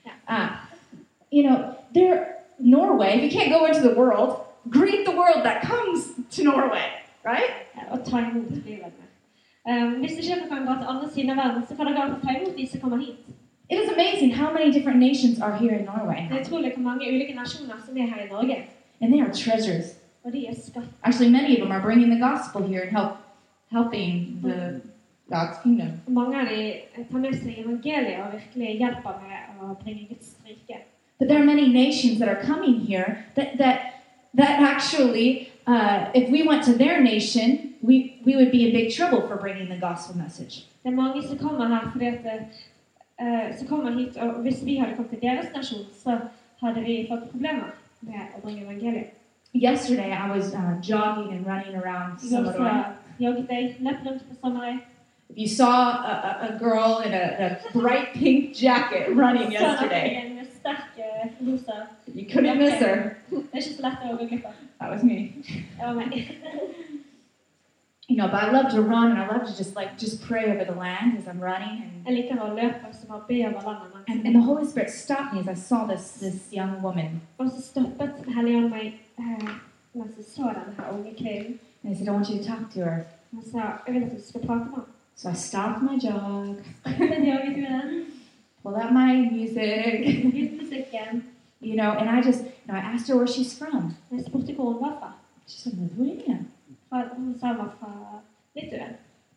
Norway, if you can't go into the world, greet the world that comes to Norway, right? Og ta imot livet. Hvis du ikke kan gå til andre siden av verden, så kan dere ta imot de som kommer hit. It is amazing how many different nations are here in Norway. Det er utrolig hvor mange ulike nasjoner som her I Norge. And they are treasures. Og de skatt. Actually, many of them are bringing the gospel here and helping the God's kingdom. Mange av de tar med seg evangeliet og virkelig hjelper med å bringe Guds rike. But there are many nations that are coming here that actually, if we went to their nation, we would be in big trouble for bringing the gospel message. Det er mange som kommer her fordi at som kommer hit, og hvis vi hadde kommet til deres nasjon, så hadde vi fått problemer med å bringe evangeliet. Yesterday, I was jogging and running around Sommerøy. Jogget jeg, løp rundt på Sommerøy. If you saw a girl in a bright pink jacket running yesterday, En sterk rosa. you couldn't miss her. Det er ikke så lett å gå glipp av. That was me. Det var meg. But I love to run and I love to just pray over the land as I'm running. Jeg liker å løpe og så bare be over landet. And the Holy Spirit stopped me as I saw this young woman. Og så stoppet Helligånden meg mens jeg så denne her unge kvinnen. And he said, I want you to talk to her. Han sa, jeg vil at du skal prate med ham. So I stopped my jog, Den joggeturen, pulled out my music, ut musikken. and I asked her where she's from. Jeg spurte hvor hun var fra. She said, Lithuania. Hun sa hun var fra Litauen.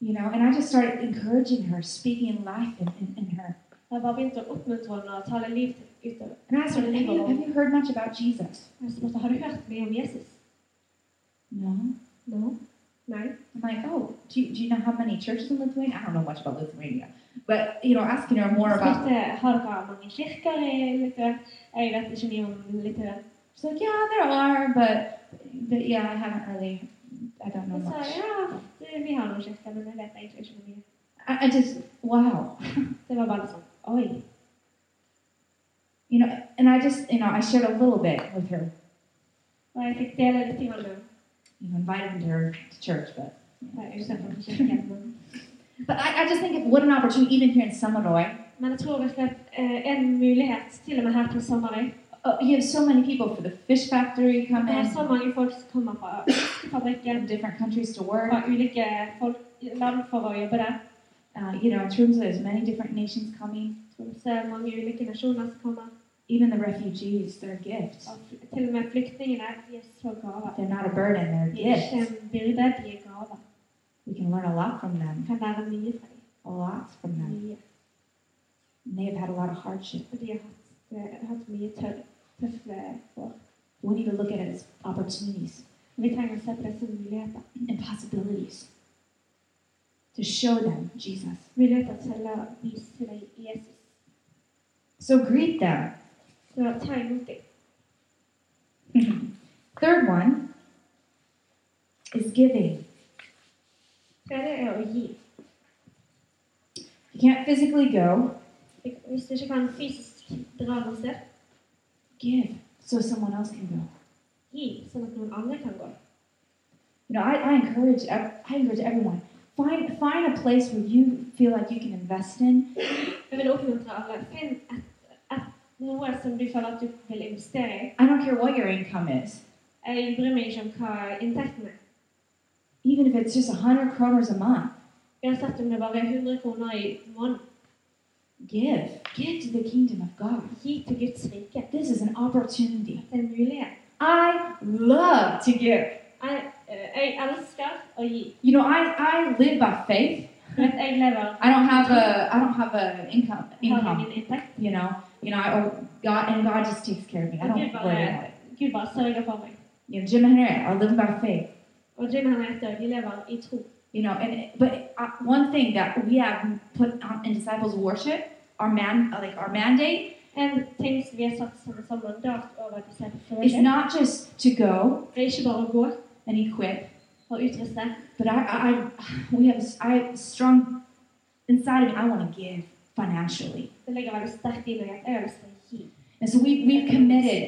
You know, and I just started encouraging her, speaking life in her. Jeg bare begynte å oppmuntre henne og tale liv utover. And I asked her, have you heard much about Jesus? Jeg spurte, har du hørt mye om Jesus? No. No. Nei. I'm like, oh, do you know how many churches in Lithuania? I don't know much about Lithuania. But, you know, asking her more Jeg about... spurte, har dere mange kirker i Litauen? Jeg vet ikke mye om Litauen. She's like, yeah, there are, but yeah, I haven't really... I don't know Jeg sa, much. ja, vi har noen kirker, men jeg vet egentlig ikke mye. I just, wow. Det var bare sånn, oi. You know, and I just, you know, I shared a little bit with her. Og jeg fikk dele litt med henne. You know, invited her to church, but... Jeg utenfor kirken. But I just think, what an opportunity, even here in Samaroy. Men jeg tror virkelig at en mulighet, til og med her på Samaroy. You have so many people for the fish factory come Det in. så mange folk som kommer fra fabrikken, From different countries to work. fra ulike land for å jobbe der. You know, in terms of there's many different nations coming. Så er mange ulike nasjoner som kommer. Even the refugees, they're gifts. Og til og med flyktningene, de er så gaver. They're not a burden, they're De er ikke gifts. en byrde, de er gaver. We can learn a lot from them. Det kan være mye fra dem. A lot from them. Mye. And they have had a lot of hardship. Og de har hatt mye tøffe år. We need to look at it as opportunities Vi trenger å se på det som muligheter. and possibilities to show them Jesus. Muligheter til å vise deg Jesus. So greet them. Så ta imot dem. Third one is giving. Tredje er å gi. You can't physically go, Hvis du ikke kan fysisk dra noe sted, give so someone else can go. gi, sånn at noen andre kan gå. You know, I encourage everyone. Find a place where you feel like you can invest in. Jeg vil oppmuntre alle. Finn noe som du føler at du vil investere i. I don't care what your income is. Jeg bryr meg ikke om hva inntekten er. Even if it's just 100 kroners a month. Uansett om det bare er 100 kroner i måneden. Give to the kingdom of God. Gi til Guds rike. This is an opportunity. Det er en mulighet. I love to give. Jeg elsker å gi. You know, I live by faith. Jeg lever. I don't have a income. Ingen inntekt. You know, God just takes care of me. I don't worry about it. Gud bare sørger for meg. You know, Jim and Henriette are living by faith. Og Jim og Henriette, de lever i tro. You know, but one thing that we have put on in disciples worship, our mandate, En ting som vi har satt som mandat over disse is not just to go det er ikke bare å gå and equip, og utruste. but I have strong inside of me. I want to give financially, Det ligger veldig sterkt i meg at jeg har lyst til å gi. and so we've committed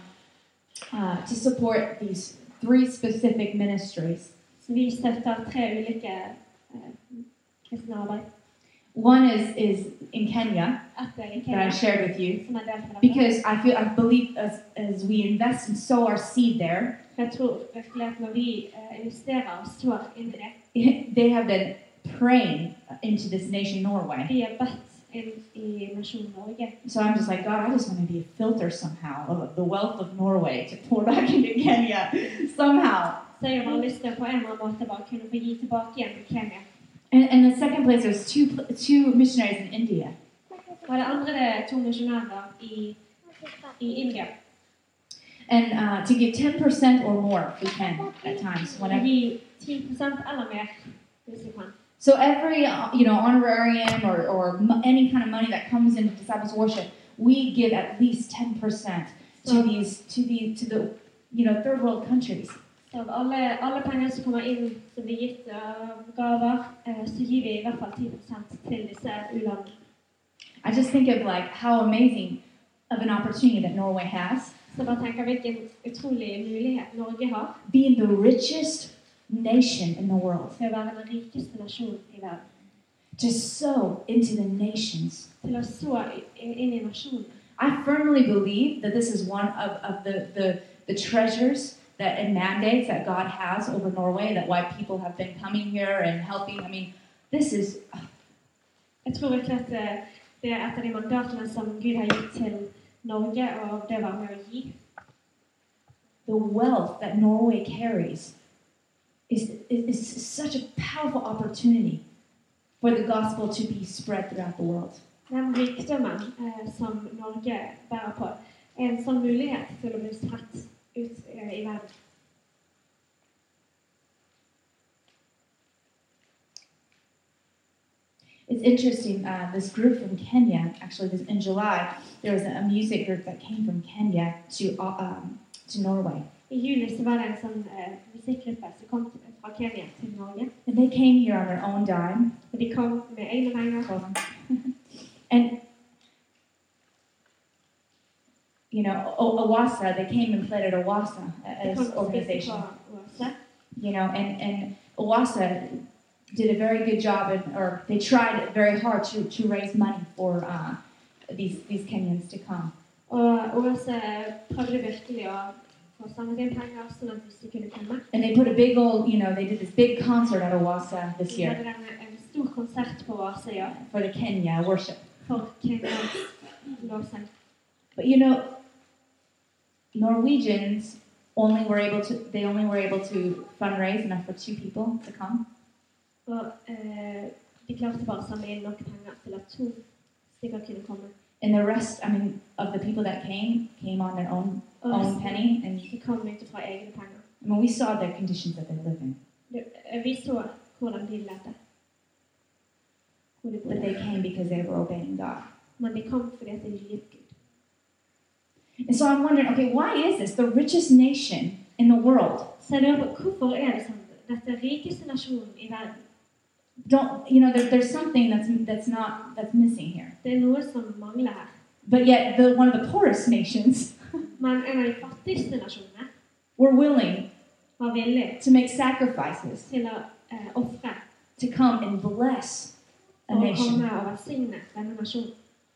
to support these 3 specific ministries. Så vi støtter 3 ulike kristne arbeid. One is in Kenya Etter i that I Kenya, shared with you, som er delt med dere. because I believe as we invest and sow our seed there, Jeg tror virkelig at når vi investerer og sår inn i det, they have been praying into this nation, Norway. vi er bedt inn i nasjonen Norge. So I'm just like, God, I just want to be a filter somehow of the wealth of Norway to pour back into Kenya somehow. Så jeg har bare lyst til på en eller annen måte bare kunne få gi tilbake igjen til Kenya. And the second place, there's two missionaries in India. Og det andre det er 2 misjonærer i India. And to give 10% or more if we can at times. Og Whenever. gi 10% eller mer, hvis vi kan. So every honorarium or any kind of money that comes into disciples worship, we give at least 10% to the third world countries. Så alle penger som kommer inn som blir gitt av gaver, så gir vi i hvert fall 10% til disse u-landene. I just think of like how amazing of an opportunity that Norway has. Så bare tenker hvilken utrolig mulighet Norge har Being the richest nation in the world. til å være den rikeste nasjonen i verden. To sow into the nations. Til å så inn i nasjonen. I firmly believe that this is one of the treasures and mandates that God has over Norway, that why people have been coming here and helping. I mean, this is... Jeg tror virkelig at det er et av de mandatene som Gud har gitt til Norge, og det var med å gi. The wealth that Norway carries is such a powerful opportunity for the gospel to be spread throughout the world. Den rikdommen som Norge bærer på, en sånn mulighet til å bli spredt ut i verden. It's interesting, this group from Kenya, actually in July, there was a music group that came from Kenya to Norway. I juli så var det en sånn musikkgruppe som kom fra Kenya til Norge. And they came here on their own dime. Og de kom med egne penger. And, you know, Owasa, they came and played at Owasa as an organization. You know, and Owasa did a very good job, or they tried very hard to raise money for these Kenyans to come. Og Owasa prøvde virkelig å få samlet inn penger sånn at de kunne komme. And they put a big old, you know, they did this big concert at Owasa this year. De hadde en stor konsert på Owasa, ja. For the Kenya worship. For Kenyans lovsang. But you know, Norwegians only were able to fundraise enough for 2 people to come. Og de klarte bare å samle inn nok penger til at 2 stykker kunne komme. And the rest, I mean, of the people that came on their own penny. And de kom ut fra egne penger. I mean, we saw the conditions that they live in. Vi så hvordan de levde. But they came because they were obeying God. Men de kom fordi at de lydet Gud. And so I'm wondering, okay, why is this the richest nation in the world? Så jeg lurer på, hvorfor det sånn? Dette rikeste nasjonen i verden. Don't, you know, there's something that's missing here. Det noe som mangler her. But yet, one of the poorest nations Men en av de fattigste nasjonene were willing var villig to make sacrifices til å offre to come and bless a for å nation. komme og velsigne denne nasjonen.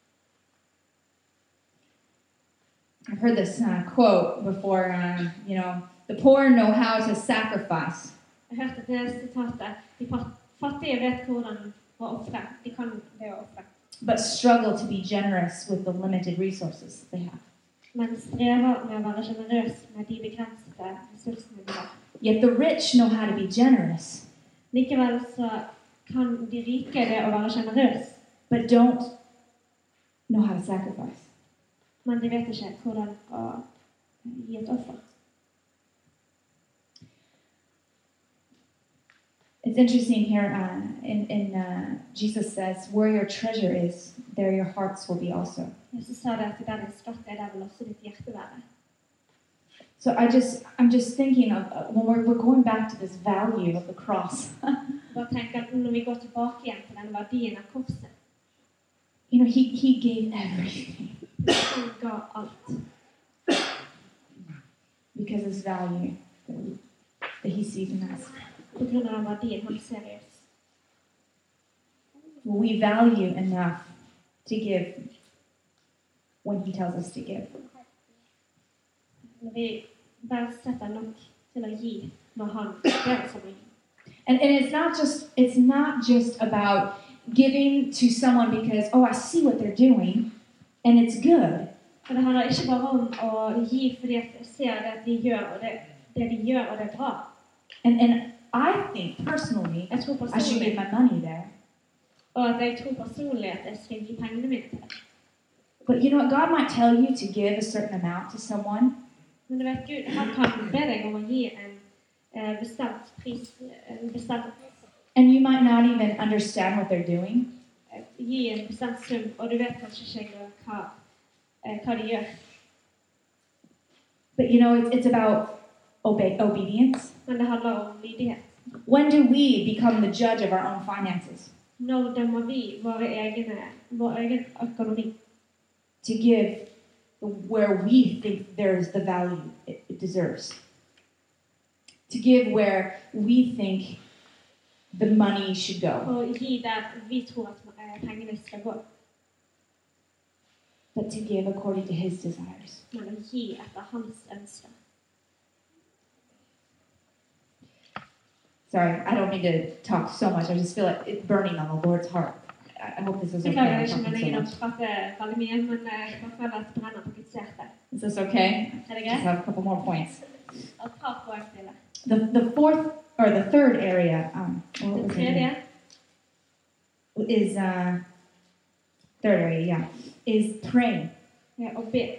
I've heard this quote before, you know, the poor know how to sacrifice. Jeg hørte det sitatet, de fattige vet hvordan å offre, de kan det å offre. But struggle to be generous with the limited resources they have. Men strever med å være generøs med de begrensede ressursene de har. Yet the rich know how to be generous. Likevel så kan de rike det å være generøs. But don't know how to sacrifice. Men de vet ikke hvordan å gi et offer. It's interesting here Jesus says, where your treasure is, there your hearts will be also. Jesus sa det at der din skatt der vil også ditt hjerte være. So I'm just thinking of when we're going back to this value of the cross. Bare tenk at når vi går tilbake igjen til den verdien av korset, You know, he gave everything han ga alt. because of his value that he sees in us. På grunn av den verdien han ser i oss. Will we value enough to give when he tells us to give? Når vi verdsetter nok til å gi når han ber oss om å gi. And it's not just about giving to someone because, oh, I see what they're doing and it's good. For det handler ikke bare om å gi fordi at jeg ser det at de gjør, og det de gjør, og det bra. And I think personally Jeg tror I should give my money there. Og at jeg tror personlig at jeg skal gi pengene mine til det. But you know what? God might tell you to give a certain amount to someone. Men du vet, Gud, han kan be deg om å gi en bestemt pris, And you might not even understand what they're doing. Gi en bestemt sum, og du vet kanskje ikke hva de gjør. But you know, it's about obedience. Men det handler om lydighet. When do we become the judge of our own finances? Når dømmer vi vår egen økonomi? To give where we think there's the value it deserves. To give where we think the money should go. Og gi der vi tror at pengene skal gå. But to give according to his desires. Men å gi etter hans ønsker. Sorry, I don't mean to talk so much. I just feel like it's burning on the Lord's heart. I hope this is okay. Beklager I'm ikke, men talking jeg so much. prater veldig mye, men jeg føler at det brenner på Guds hjerte. Is this okay? Er det Just greit? have a couple more points. Et par poeng til det. The fourth or the third area, what Det was tredje it? Is third area, yeah, is praying. er å be.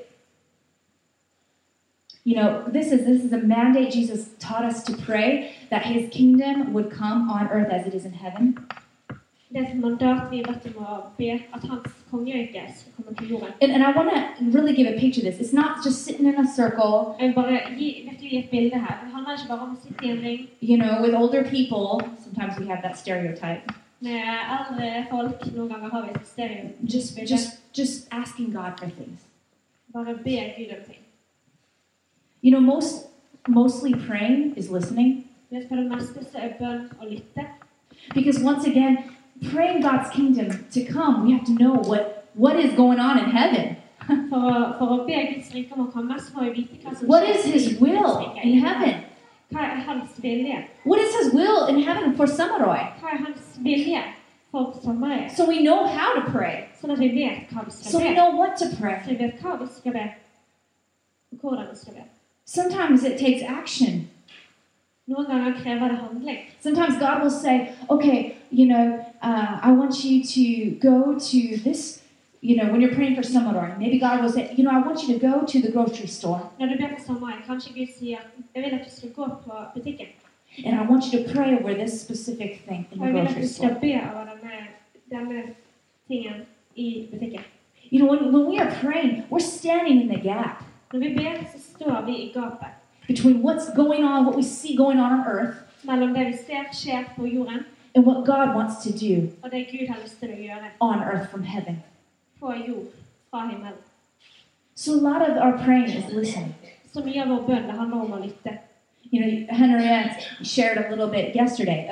You know, this is a mandate. Jesus taught us to pray that His kingdom would come on earth as it is in heaven. Det er et mandat vi vet om å be at hans kongerike skal komme til jorden. And I want to really give a picture of this. It's not just sitting in a circle, Jeg vil bare virkelig gi et bilde her. Det handler ikke bare om å sitte i en ring you know, with older people. Sometimes we have that stereotype. med eldre folk. Noen ganger har vi et stereobilde. Just asking God for things. Bare be Gud om ting. You know, mostly praying is listening. Det for det meste så er bønn å lytte. Because once again, praying God's kingdom to come, we have to know what is going on in heaven. For å be Guds rike om å komme, så må vi vite hva som What is His will in heaven? Hva er hans vilje? What is His will in heaven for Samaroy? Hva er hans vilje for Samaria? So we know how to pray. Sånn at vi vet hva vi So skal we be. know what to pray. Så vi vet hva vi skal be. Og hvordan vi skal be. Sometimes it takes action. Noen ganger krever det handling. Sometimes God will say, okay, you know, I want you to go to this, you know, when you're praying for Samaroy, maybe God will say, you know, I want you to go to the grocery store. Når du ber for Samaria, kanskje Gud sier, jeg vil at du skal gå på butikken. And I want you to pray over this specific thing in Og the jeg vil at grocery du skal store. be over denne tingen i butikken. You know, when we are praying, we're standing in the gap Når vi ber, så står vi i gapet between what's going on, what we see going on earth, mellom det vi ser skjer på jorden, and what God wants to do og det Gud har lyst til å gjøre on earth from heaven. på jord fra himmelen. So a lot of our praying is listening. Så mye av vår bønn det handler om å lytte. You know, Henriette shared a little bit yesterday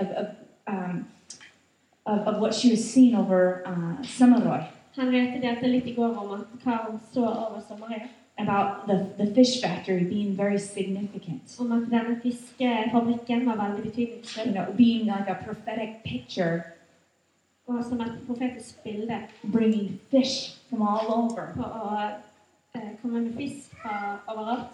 of what she was seeing over Samaroy, Henriette delte litt i går om hva hun så over Samaria. about the fish factory being very significant. Om at denne fiskefabrikken var veldig You betydningsfull, know, being like a prophetic picture, og som et profetisk bilde bringing fish from all over. på å komme med fisk fra overalt.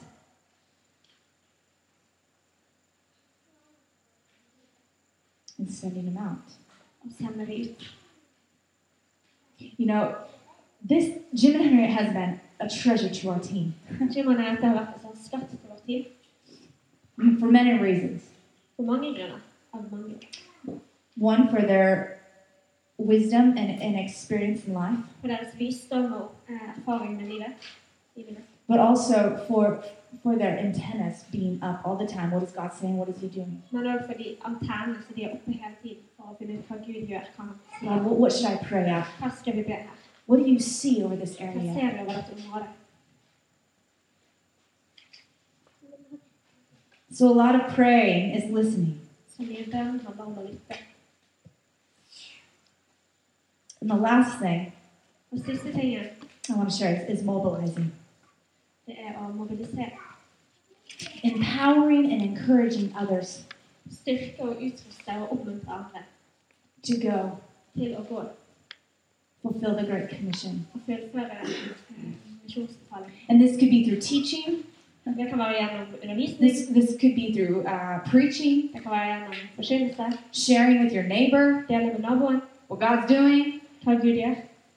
And sending them out. Og sende det ut. You know, Jim and Henriette has been a treasure to our team Jim og Henriette har vært en sånn skatt til vår tid. for many reasons. For mange grunner. Av mange. One, for their wisdom and experience in life, For deres visdom og erfaring med livet. I livet. but also for their antennas being up all the time. What is God saying? What is He doing? Men også fordi antennene så de er oppe hele tiden for å finne ut hva Gud gjør. Hva han God, sier. what should I pray out? Hva skal vi be her? What do you see over this Hva area? ser du over dette området? So a lot of praying is listening. Så mye bønn handler om å lytte. And the last thing Og siste tingen, I want to share is mobilizing. det er å mobilisere. Empowering and encouraging others Styrke og utruste og oppmuntre andre to go til å gå fulfill the Great Commission. og fullføre misjonsbefaling. And this could be through teaching. Det kan være gjennom undervisning, This could be through preaching, det kan være gjennom forkynnelse, sharing with your neighbor dele med naboen, what God's doing. hva Gud gjør.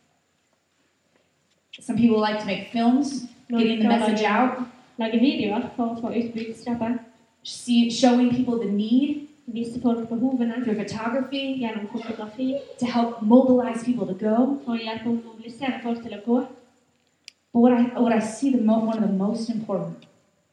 Some people like to make films, getting the message out, Lage videoer for å få ut budskapet, showing people the need vise folk behovene through photography, gjennom fotografi, to help mobilize people to go. for å hjelpe å mobilisere folk til å gå. But what I see one of the most important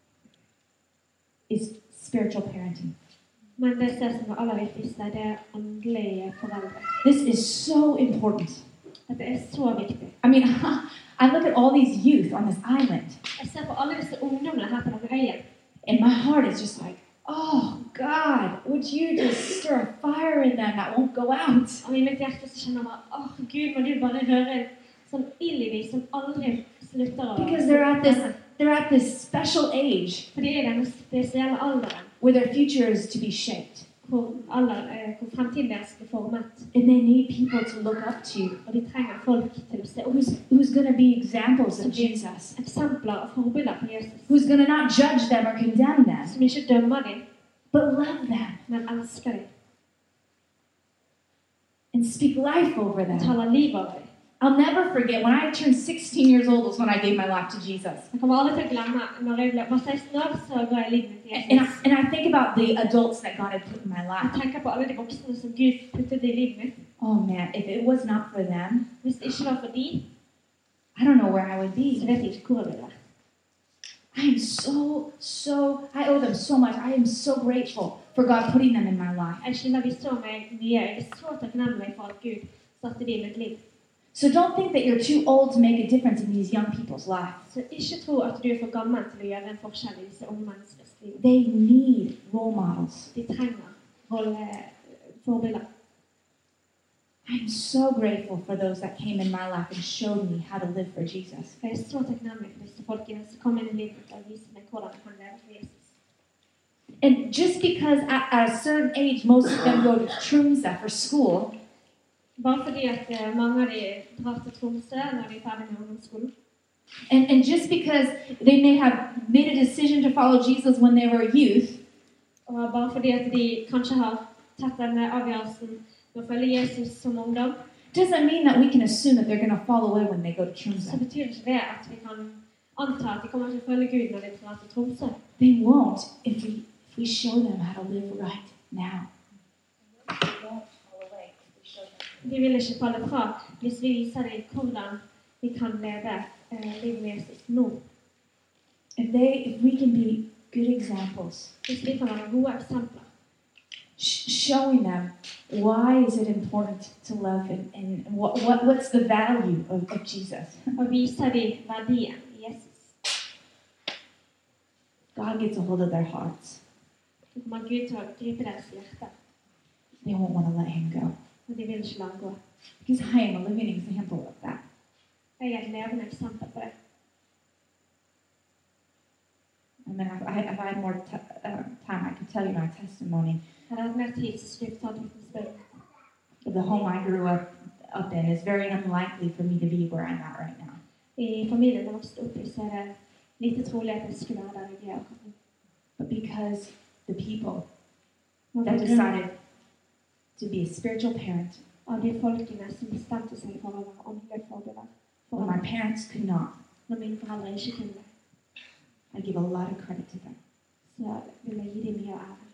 is spiritual parenting. Men det som er aller viktigste, det er åndelige foreldre. This is so important. Dette er så viktig. I mean, I look at all these youth on this island, Jeg ser på alle disse ungdommene her på denne øyen, and my heart is just like, oh God, would you just stir a fire in them that won't go out? og i mitt hjerte så kjenner jeg bare, Gud, må du bare røre en sånn ild i dem som aldri slutter å Because they're at this special age For de er i denne spesielle alderen, where their future is to be shaped, hvor fremtiden deres blir formet, and they need people to look up to, og de trenger folk til å se opp. who's going to be examples of Jesus, Eksempler og forbilder på Jesus, who's going to not judge them or condemn them, som ikke dømmer dem, but love them men elsker dem. and speak life over Og them. taler liv over dem. I'll never forget when I turned 16 years old was when I gave my life to Jesus. Jeg kommer aldri til å glemme når jeg var 16 år, så ga jeg livet mitt til And Jesus. I think about the adults that God had put in my Jeg life. tenker på alle de voksne som Gud puttet i livet mitt. Oh man, if it was not for them, Hvis det ikke var for de, I don't know where I would så be. vet jeg ikke hvor jeg ville vært. I am I owe them so much. I am so grateful for God putting them in my life. Jeg skylder de så meg mye. Jeg er så takknemlig for at Gud satte de i mitt liv. So don't think that you're too old to make a difference in these young people's lives. Så ikke tro at du er for gammel til å gjøre en forskjell i disse unge menneskers liv. They need role models. De trenger forbilder. I'm so grateful for those that came in my life and showed me how to live for Jesus. Jeg er så takknemlig for disse folkene som kom inn i livet mitt og viste meg hvordan jeg kan leve for Jesus. And just because at a certain age most of them go to Tromsø for school, Bare fordi at mange av de drar til Tromsø når de er ferdig med ungdomsskolen. and just because they may have made a decision to follow Jesus when they were youth, Og bare fordi at de kanskje har tatt denne avgjørelsen med å følge Jesus som ungdom, doesn't mean that we can assume that they're going to fall away when they go to så Tromsø. betyr ikke det at vi kan anta at de kommer til å følge Gud når de drar til Tromsø. They won't if we show them how to live right now. De vil ikke falle fra hvis vi viser dem hvordan de kan leve livet med Jesus nå. If we can be good examples, Hvis vi kan være gode eksempler, showing them why is it important to love and what's the value of Jesus. og viser dem verdien i Jesus, God gets a hold of their hearts. så kommer Gud til å gripe deres hjerte, They won't want to let him go. og de vil ikke la ham gå. Because I am a living example of that. Jeg er et levende eksempel på det. I mean, if I had more time, I could tell you my testimony. Hadde jeg hatt mer tid, så skulle jeg ta et vitnesbyrd. The home I grew up in is very unlikely for me to be where I'm at right now. I familien jeg vokste opp i, så er det lite trolig at jeg skulle være der jeg er akkurat nå. But because the people Men that på grunn decided to be a spiritual parent av de folkene som bestemte seg for å være åndelige forbilder, when my parents could not, når mine foreldre ikke kunne det, I give a lot of credit to them. så vil jeg gi dem mye ære.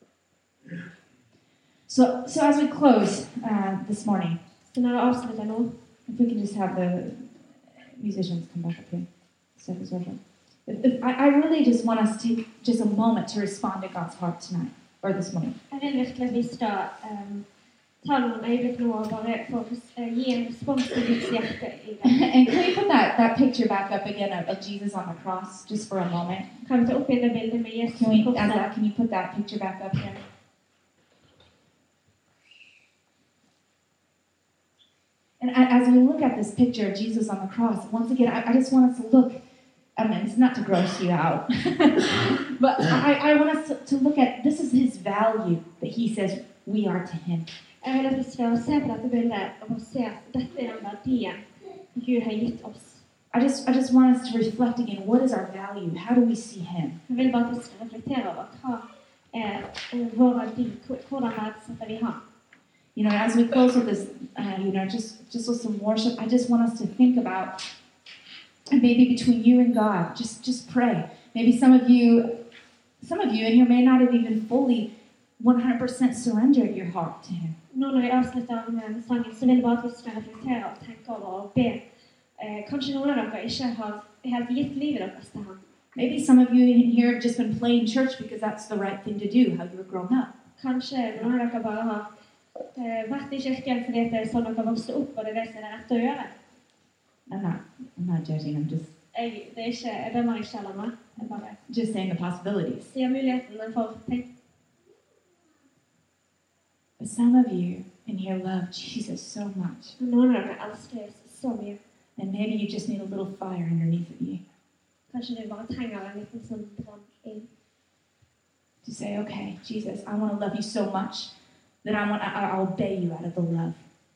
So as we close this morning, Så når jeg avslutter nå, if we can just have the musicians come back up here. If I really just want us to take just a moment to respond to God's heart tonight, or this morning. jeg vil virkelig at vi skal ta noen øyeblikk nå og bare for å gi en respons til Guds hjerte i det. And can we put that picture back up again of Jesus on the cross, just for a moment? Kan vi ta opp igjen det bildet med Jesus Can på we, korset? can you put that picture back up here? And as we look at this picture of Jesus on the cross, once again, I just want us to look. I mean, it's not to gross you out, but I want us to look at this is his value that he says we are to him. Jeg vil at vi skal se på dette bildet og se at dette er den verdien Gud har gitt oss. I just want us to reflect again. What is our value? How do we see him? Jeg vil bare at vi skal reflektere over hva er vår verdi, hvordan verdsetter vi ham. You know, as we close with this, just with some worship, I just want us to think about, and maybe between you and God, just pray. Maybe some of you in here may not have even fully 100% surrendered your heart to him. Nå når vi avslutter med sangen, så vil jeg bare at vi skal reflektere og tenke over og be. Kanskje noen av dere ikke har helt gitt livet deres til ham. Maybe some of you in here have just been playing church because that's the right thing to do, how you were grown up. Kanskje noen av dere bare har vært i kirken fordi det er sånn dere vokste opp, og det er det som er det rette å gjøre. I'm not judging, Jeg dømmer ikke heller meg. Jeg bare just saying the possibilities. sier mulighetene for ting. But some of you in here love Jesus so much, Noen av dere elsker Jesus så mye. and maybe you just need a little fire underneath of you Kanskje du bare trenger en liten sånn brann inn. to say, okay, Jesus, I want to love you so much that I'll obey you out of the love.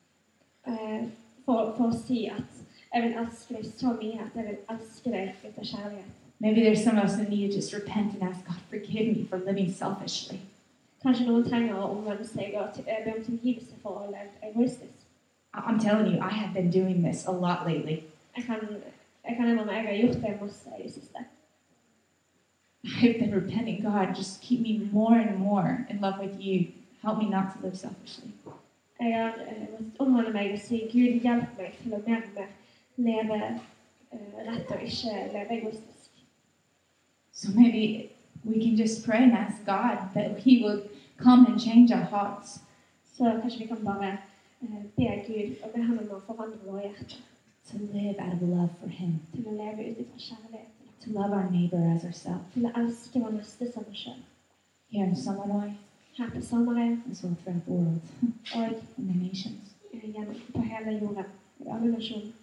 For å si at jeg vil elske deg så mye at jeg vil elske deg ut av kjærlighet. Maybe there's some of us that need to just repent and ask God, forgive me for living selfishly. Kanskje noen trenger å omvende seg og be om tilgivelse for å ha levd egoistisk. I'm telling you, I have been doing this a lot lately. Jeg kan innrømme jeg har gjort det masse i det siste. I've been repenting. God, just keep me more and more in love with you. Help me not to live selfishly. Jeg har måttet omvende meg og si, Gud, hjelp meg til å mer og mer leve rett og ikke leve egoistisk. So maybe we can just pray and ask God that He will come and change our hearts. Så kanskje vi kan bare be Gud og be ham om å forandre våre hjerter. To live out of love for Him. Til å leve ut ifra kjærlighet. To love our neighbor as ourselves. Til å elske vår neste som oss selv. Here in Samaroi, Her på Samarøy as well throughout the world, og in the nations. på hele jorden, i alle nasjoner.